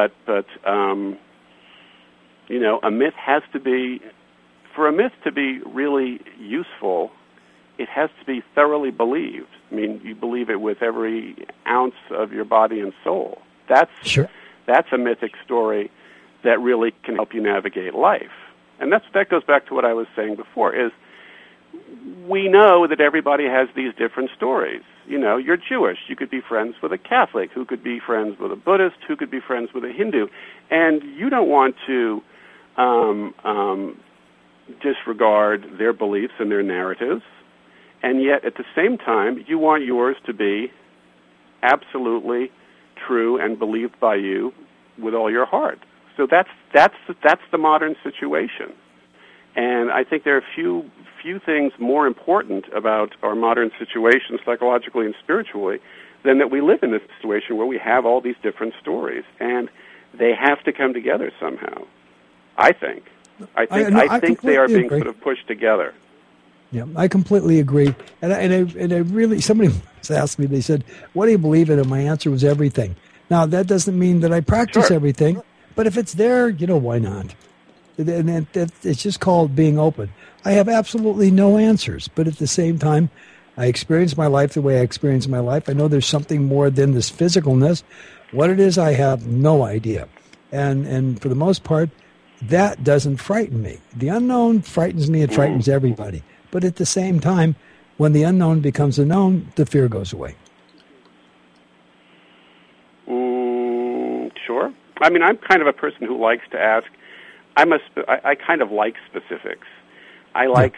a myth has to be, for a myth to be really useful, it has to be thoroughly believed. I mean, you believe it with every ounce of your body and soul. That's a mythic story that really can help you navigate life. And that goes back to what I was saying before, is we know that everybody has these different stories. You're Jewish. You could be friends with a Catholic, who could be friends with a Buddhist, who could be friends with a Hindu. And you don't want to disregard their beliefs and their narratives. And yet, at the same time, you want yours to be absolutely true and believed by you with all your heart. So that's the modern situation. And I think there are few things more important about our modern situation, psychologically and spiritually, than that we live in this situation where we have all these different stories, and they have to come together somehow. I think they are being sort of pushed together. Yeah, I completely agree. And I really, somebody once asked me, they said, "What do you believe in?" And my answer was everything. Now, that doesn't mean that I practice everything, but if it's there, why not? And it's just called being open. I have absolutely no answers, but at the same time, I experience my life the way I experience my life. I know there's something more than this physicalness. What it is, I have no idea. And for the most part, that doesn't frighten me. The unknown frightens me. It frightens everybody. But at the same time, when the unknown becomes a known, the fear goes away. Sure. I mean, I'm kind of a person who likes to ask. I kind of like specifics. I like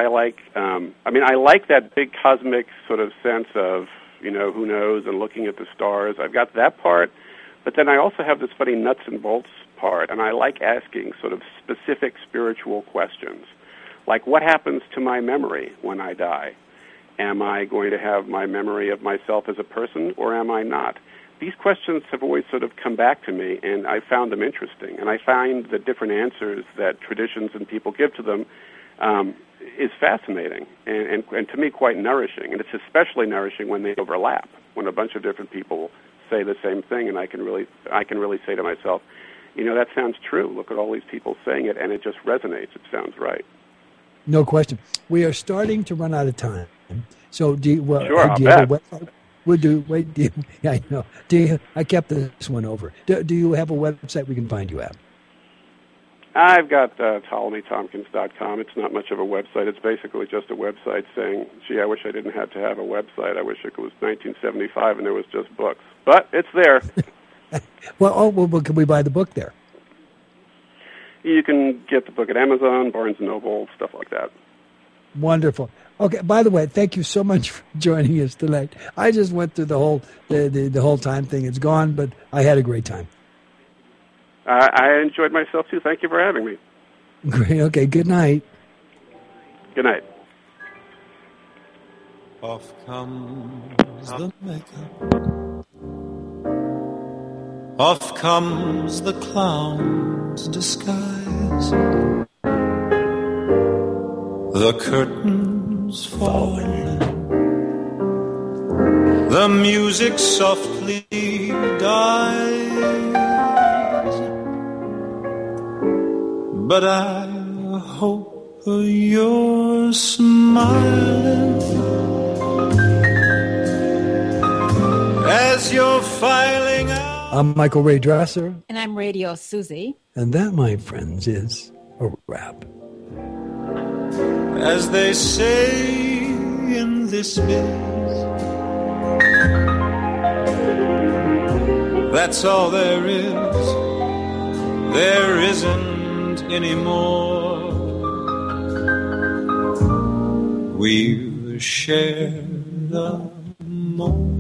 that big cosmic sort of sense of, who knows, and looking at the stars. I've got that part, but then I also have this funny nuts and bolts part, and I like asking sort of specific spiritual questions. Like, what happens to my memory when I die? Am I going to have my memory of myself as a person, or am I not? These questions have always sort of come back to me, and I found them interesting. And I find the different answers that traditions and people give to them is fascinating and to me quite nourishing. And it's especially nourishing when they overlap, when a bunch of different people say the same thing, and I can really say to myself, that sounds true. Look at all these people saying it, and it just resonates. It sounds right. No question. We are starting to run out of time. So do you, sure, do you have a website? Yeah, I know. I kept this one over. Do you have a website we can find you at? I've got PtolemyTompkins.com. It's not much of a website. It's basically just a website saying, gee, I wish I didn't have to have a website. I wish it was 1975 and there was just books. But it's there. Well, can we buy the book there? You can get the book at Amazon, Barnes & Noble, stuff like that. Wonderful. Okay. By the way, thank you so much for joining us tonight. I just went through the whole time thing. It's gone, but I had a great time. I enjoyed myself too. Thank you for having me. Great. Okay. Good night. Good night. Off comes the makeup. Off comes the clown's disguise. The curtains falling, the music softly dies, but I hope you're smiling as you're filing out. I'm Michael Ray Dresser. And I'm Radio Susie. And that, my friends, is a wrap. As they say in this biz, that's all there is. There isn't any more. We've shared the moment.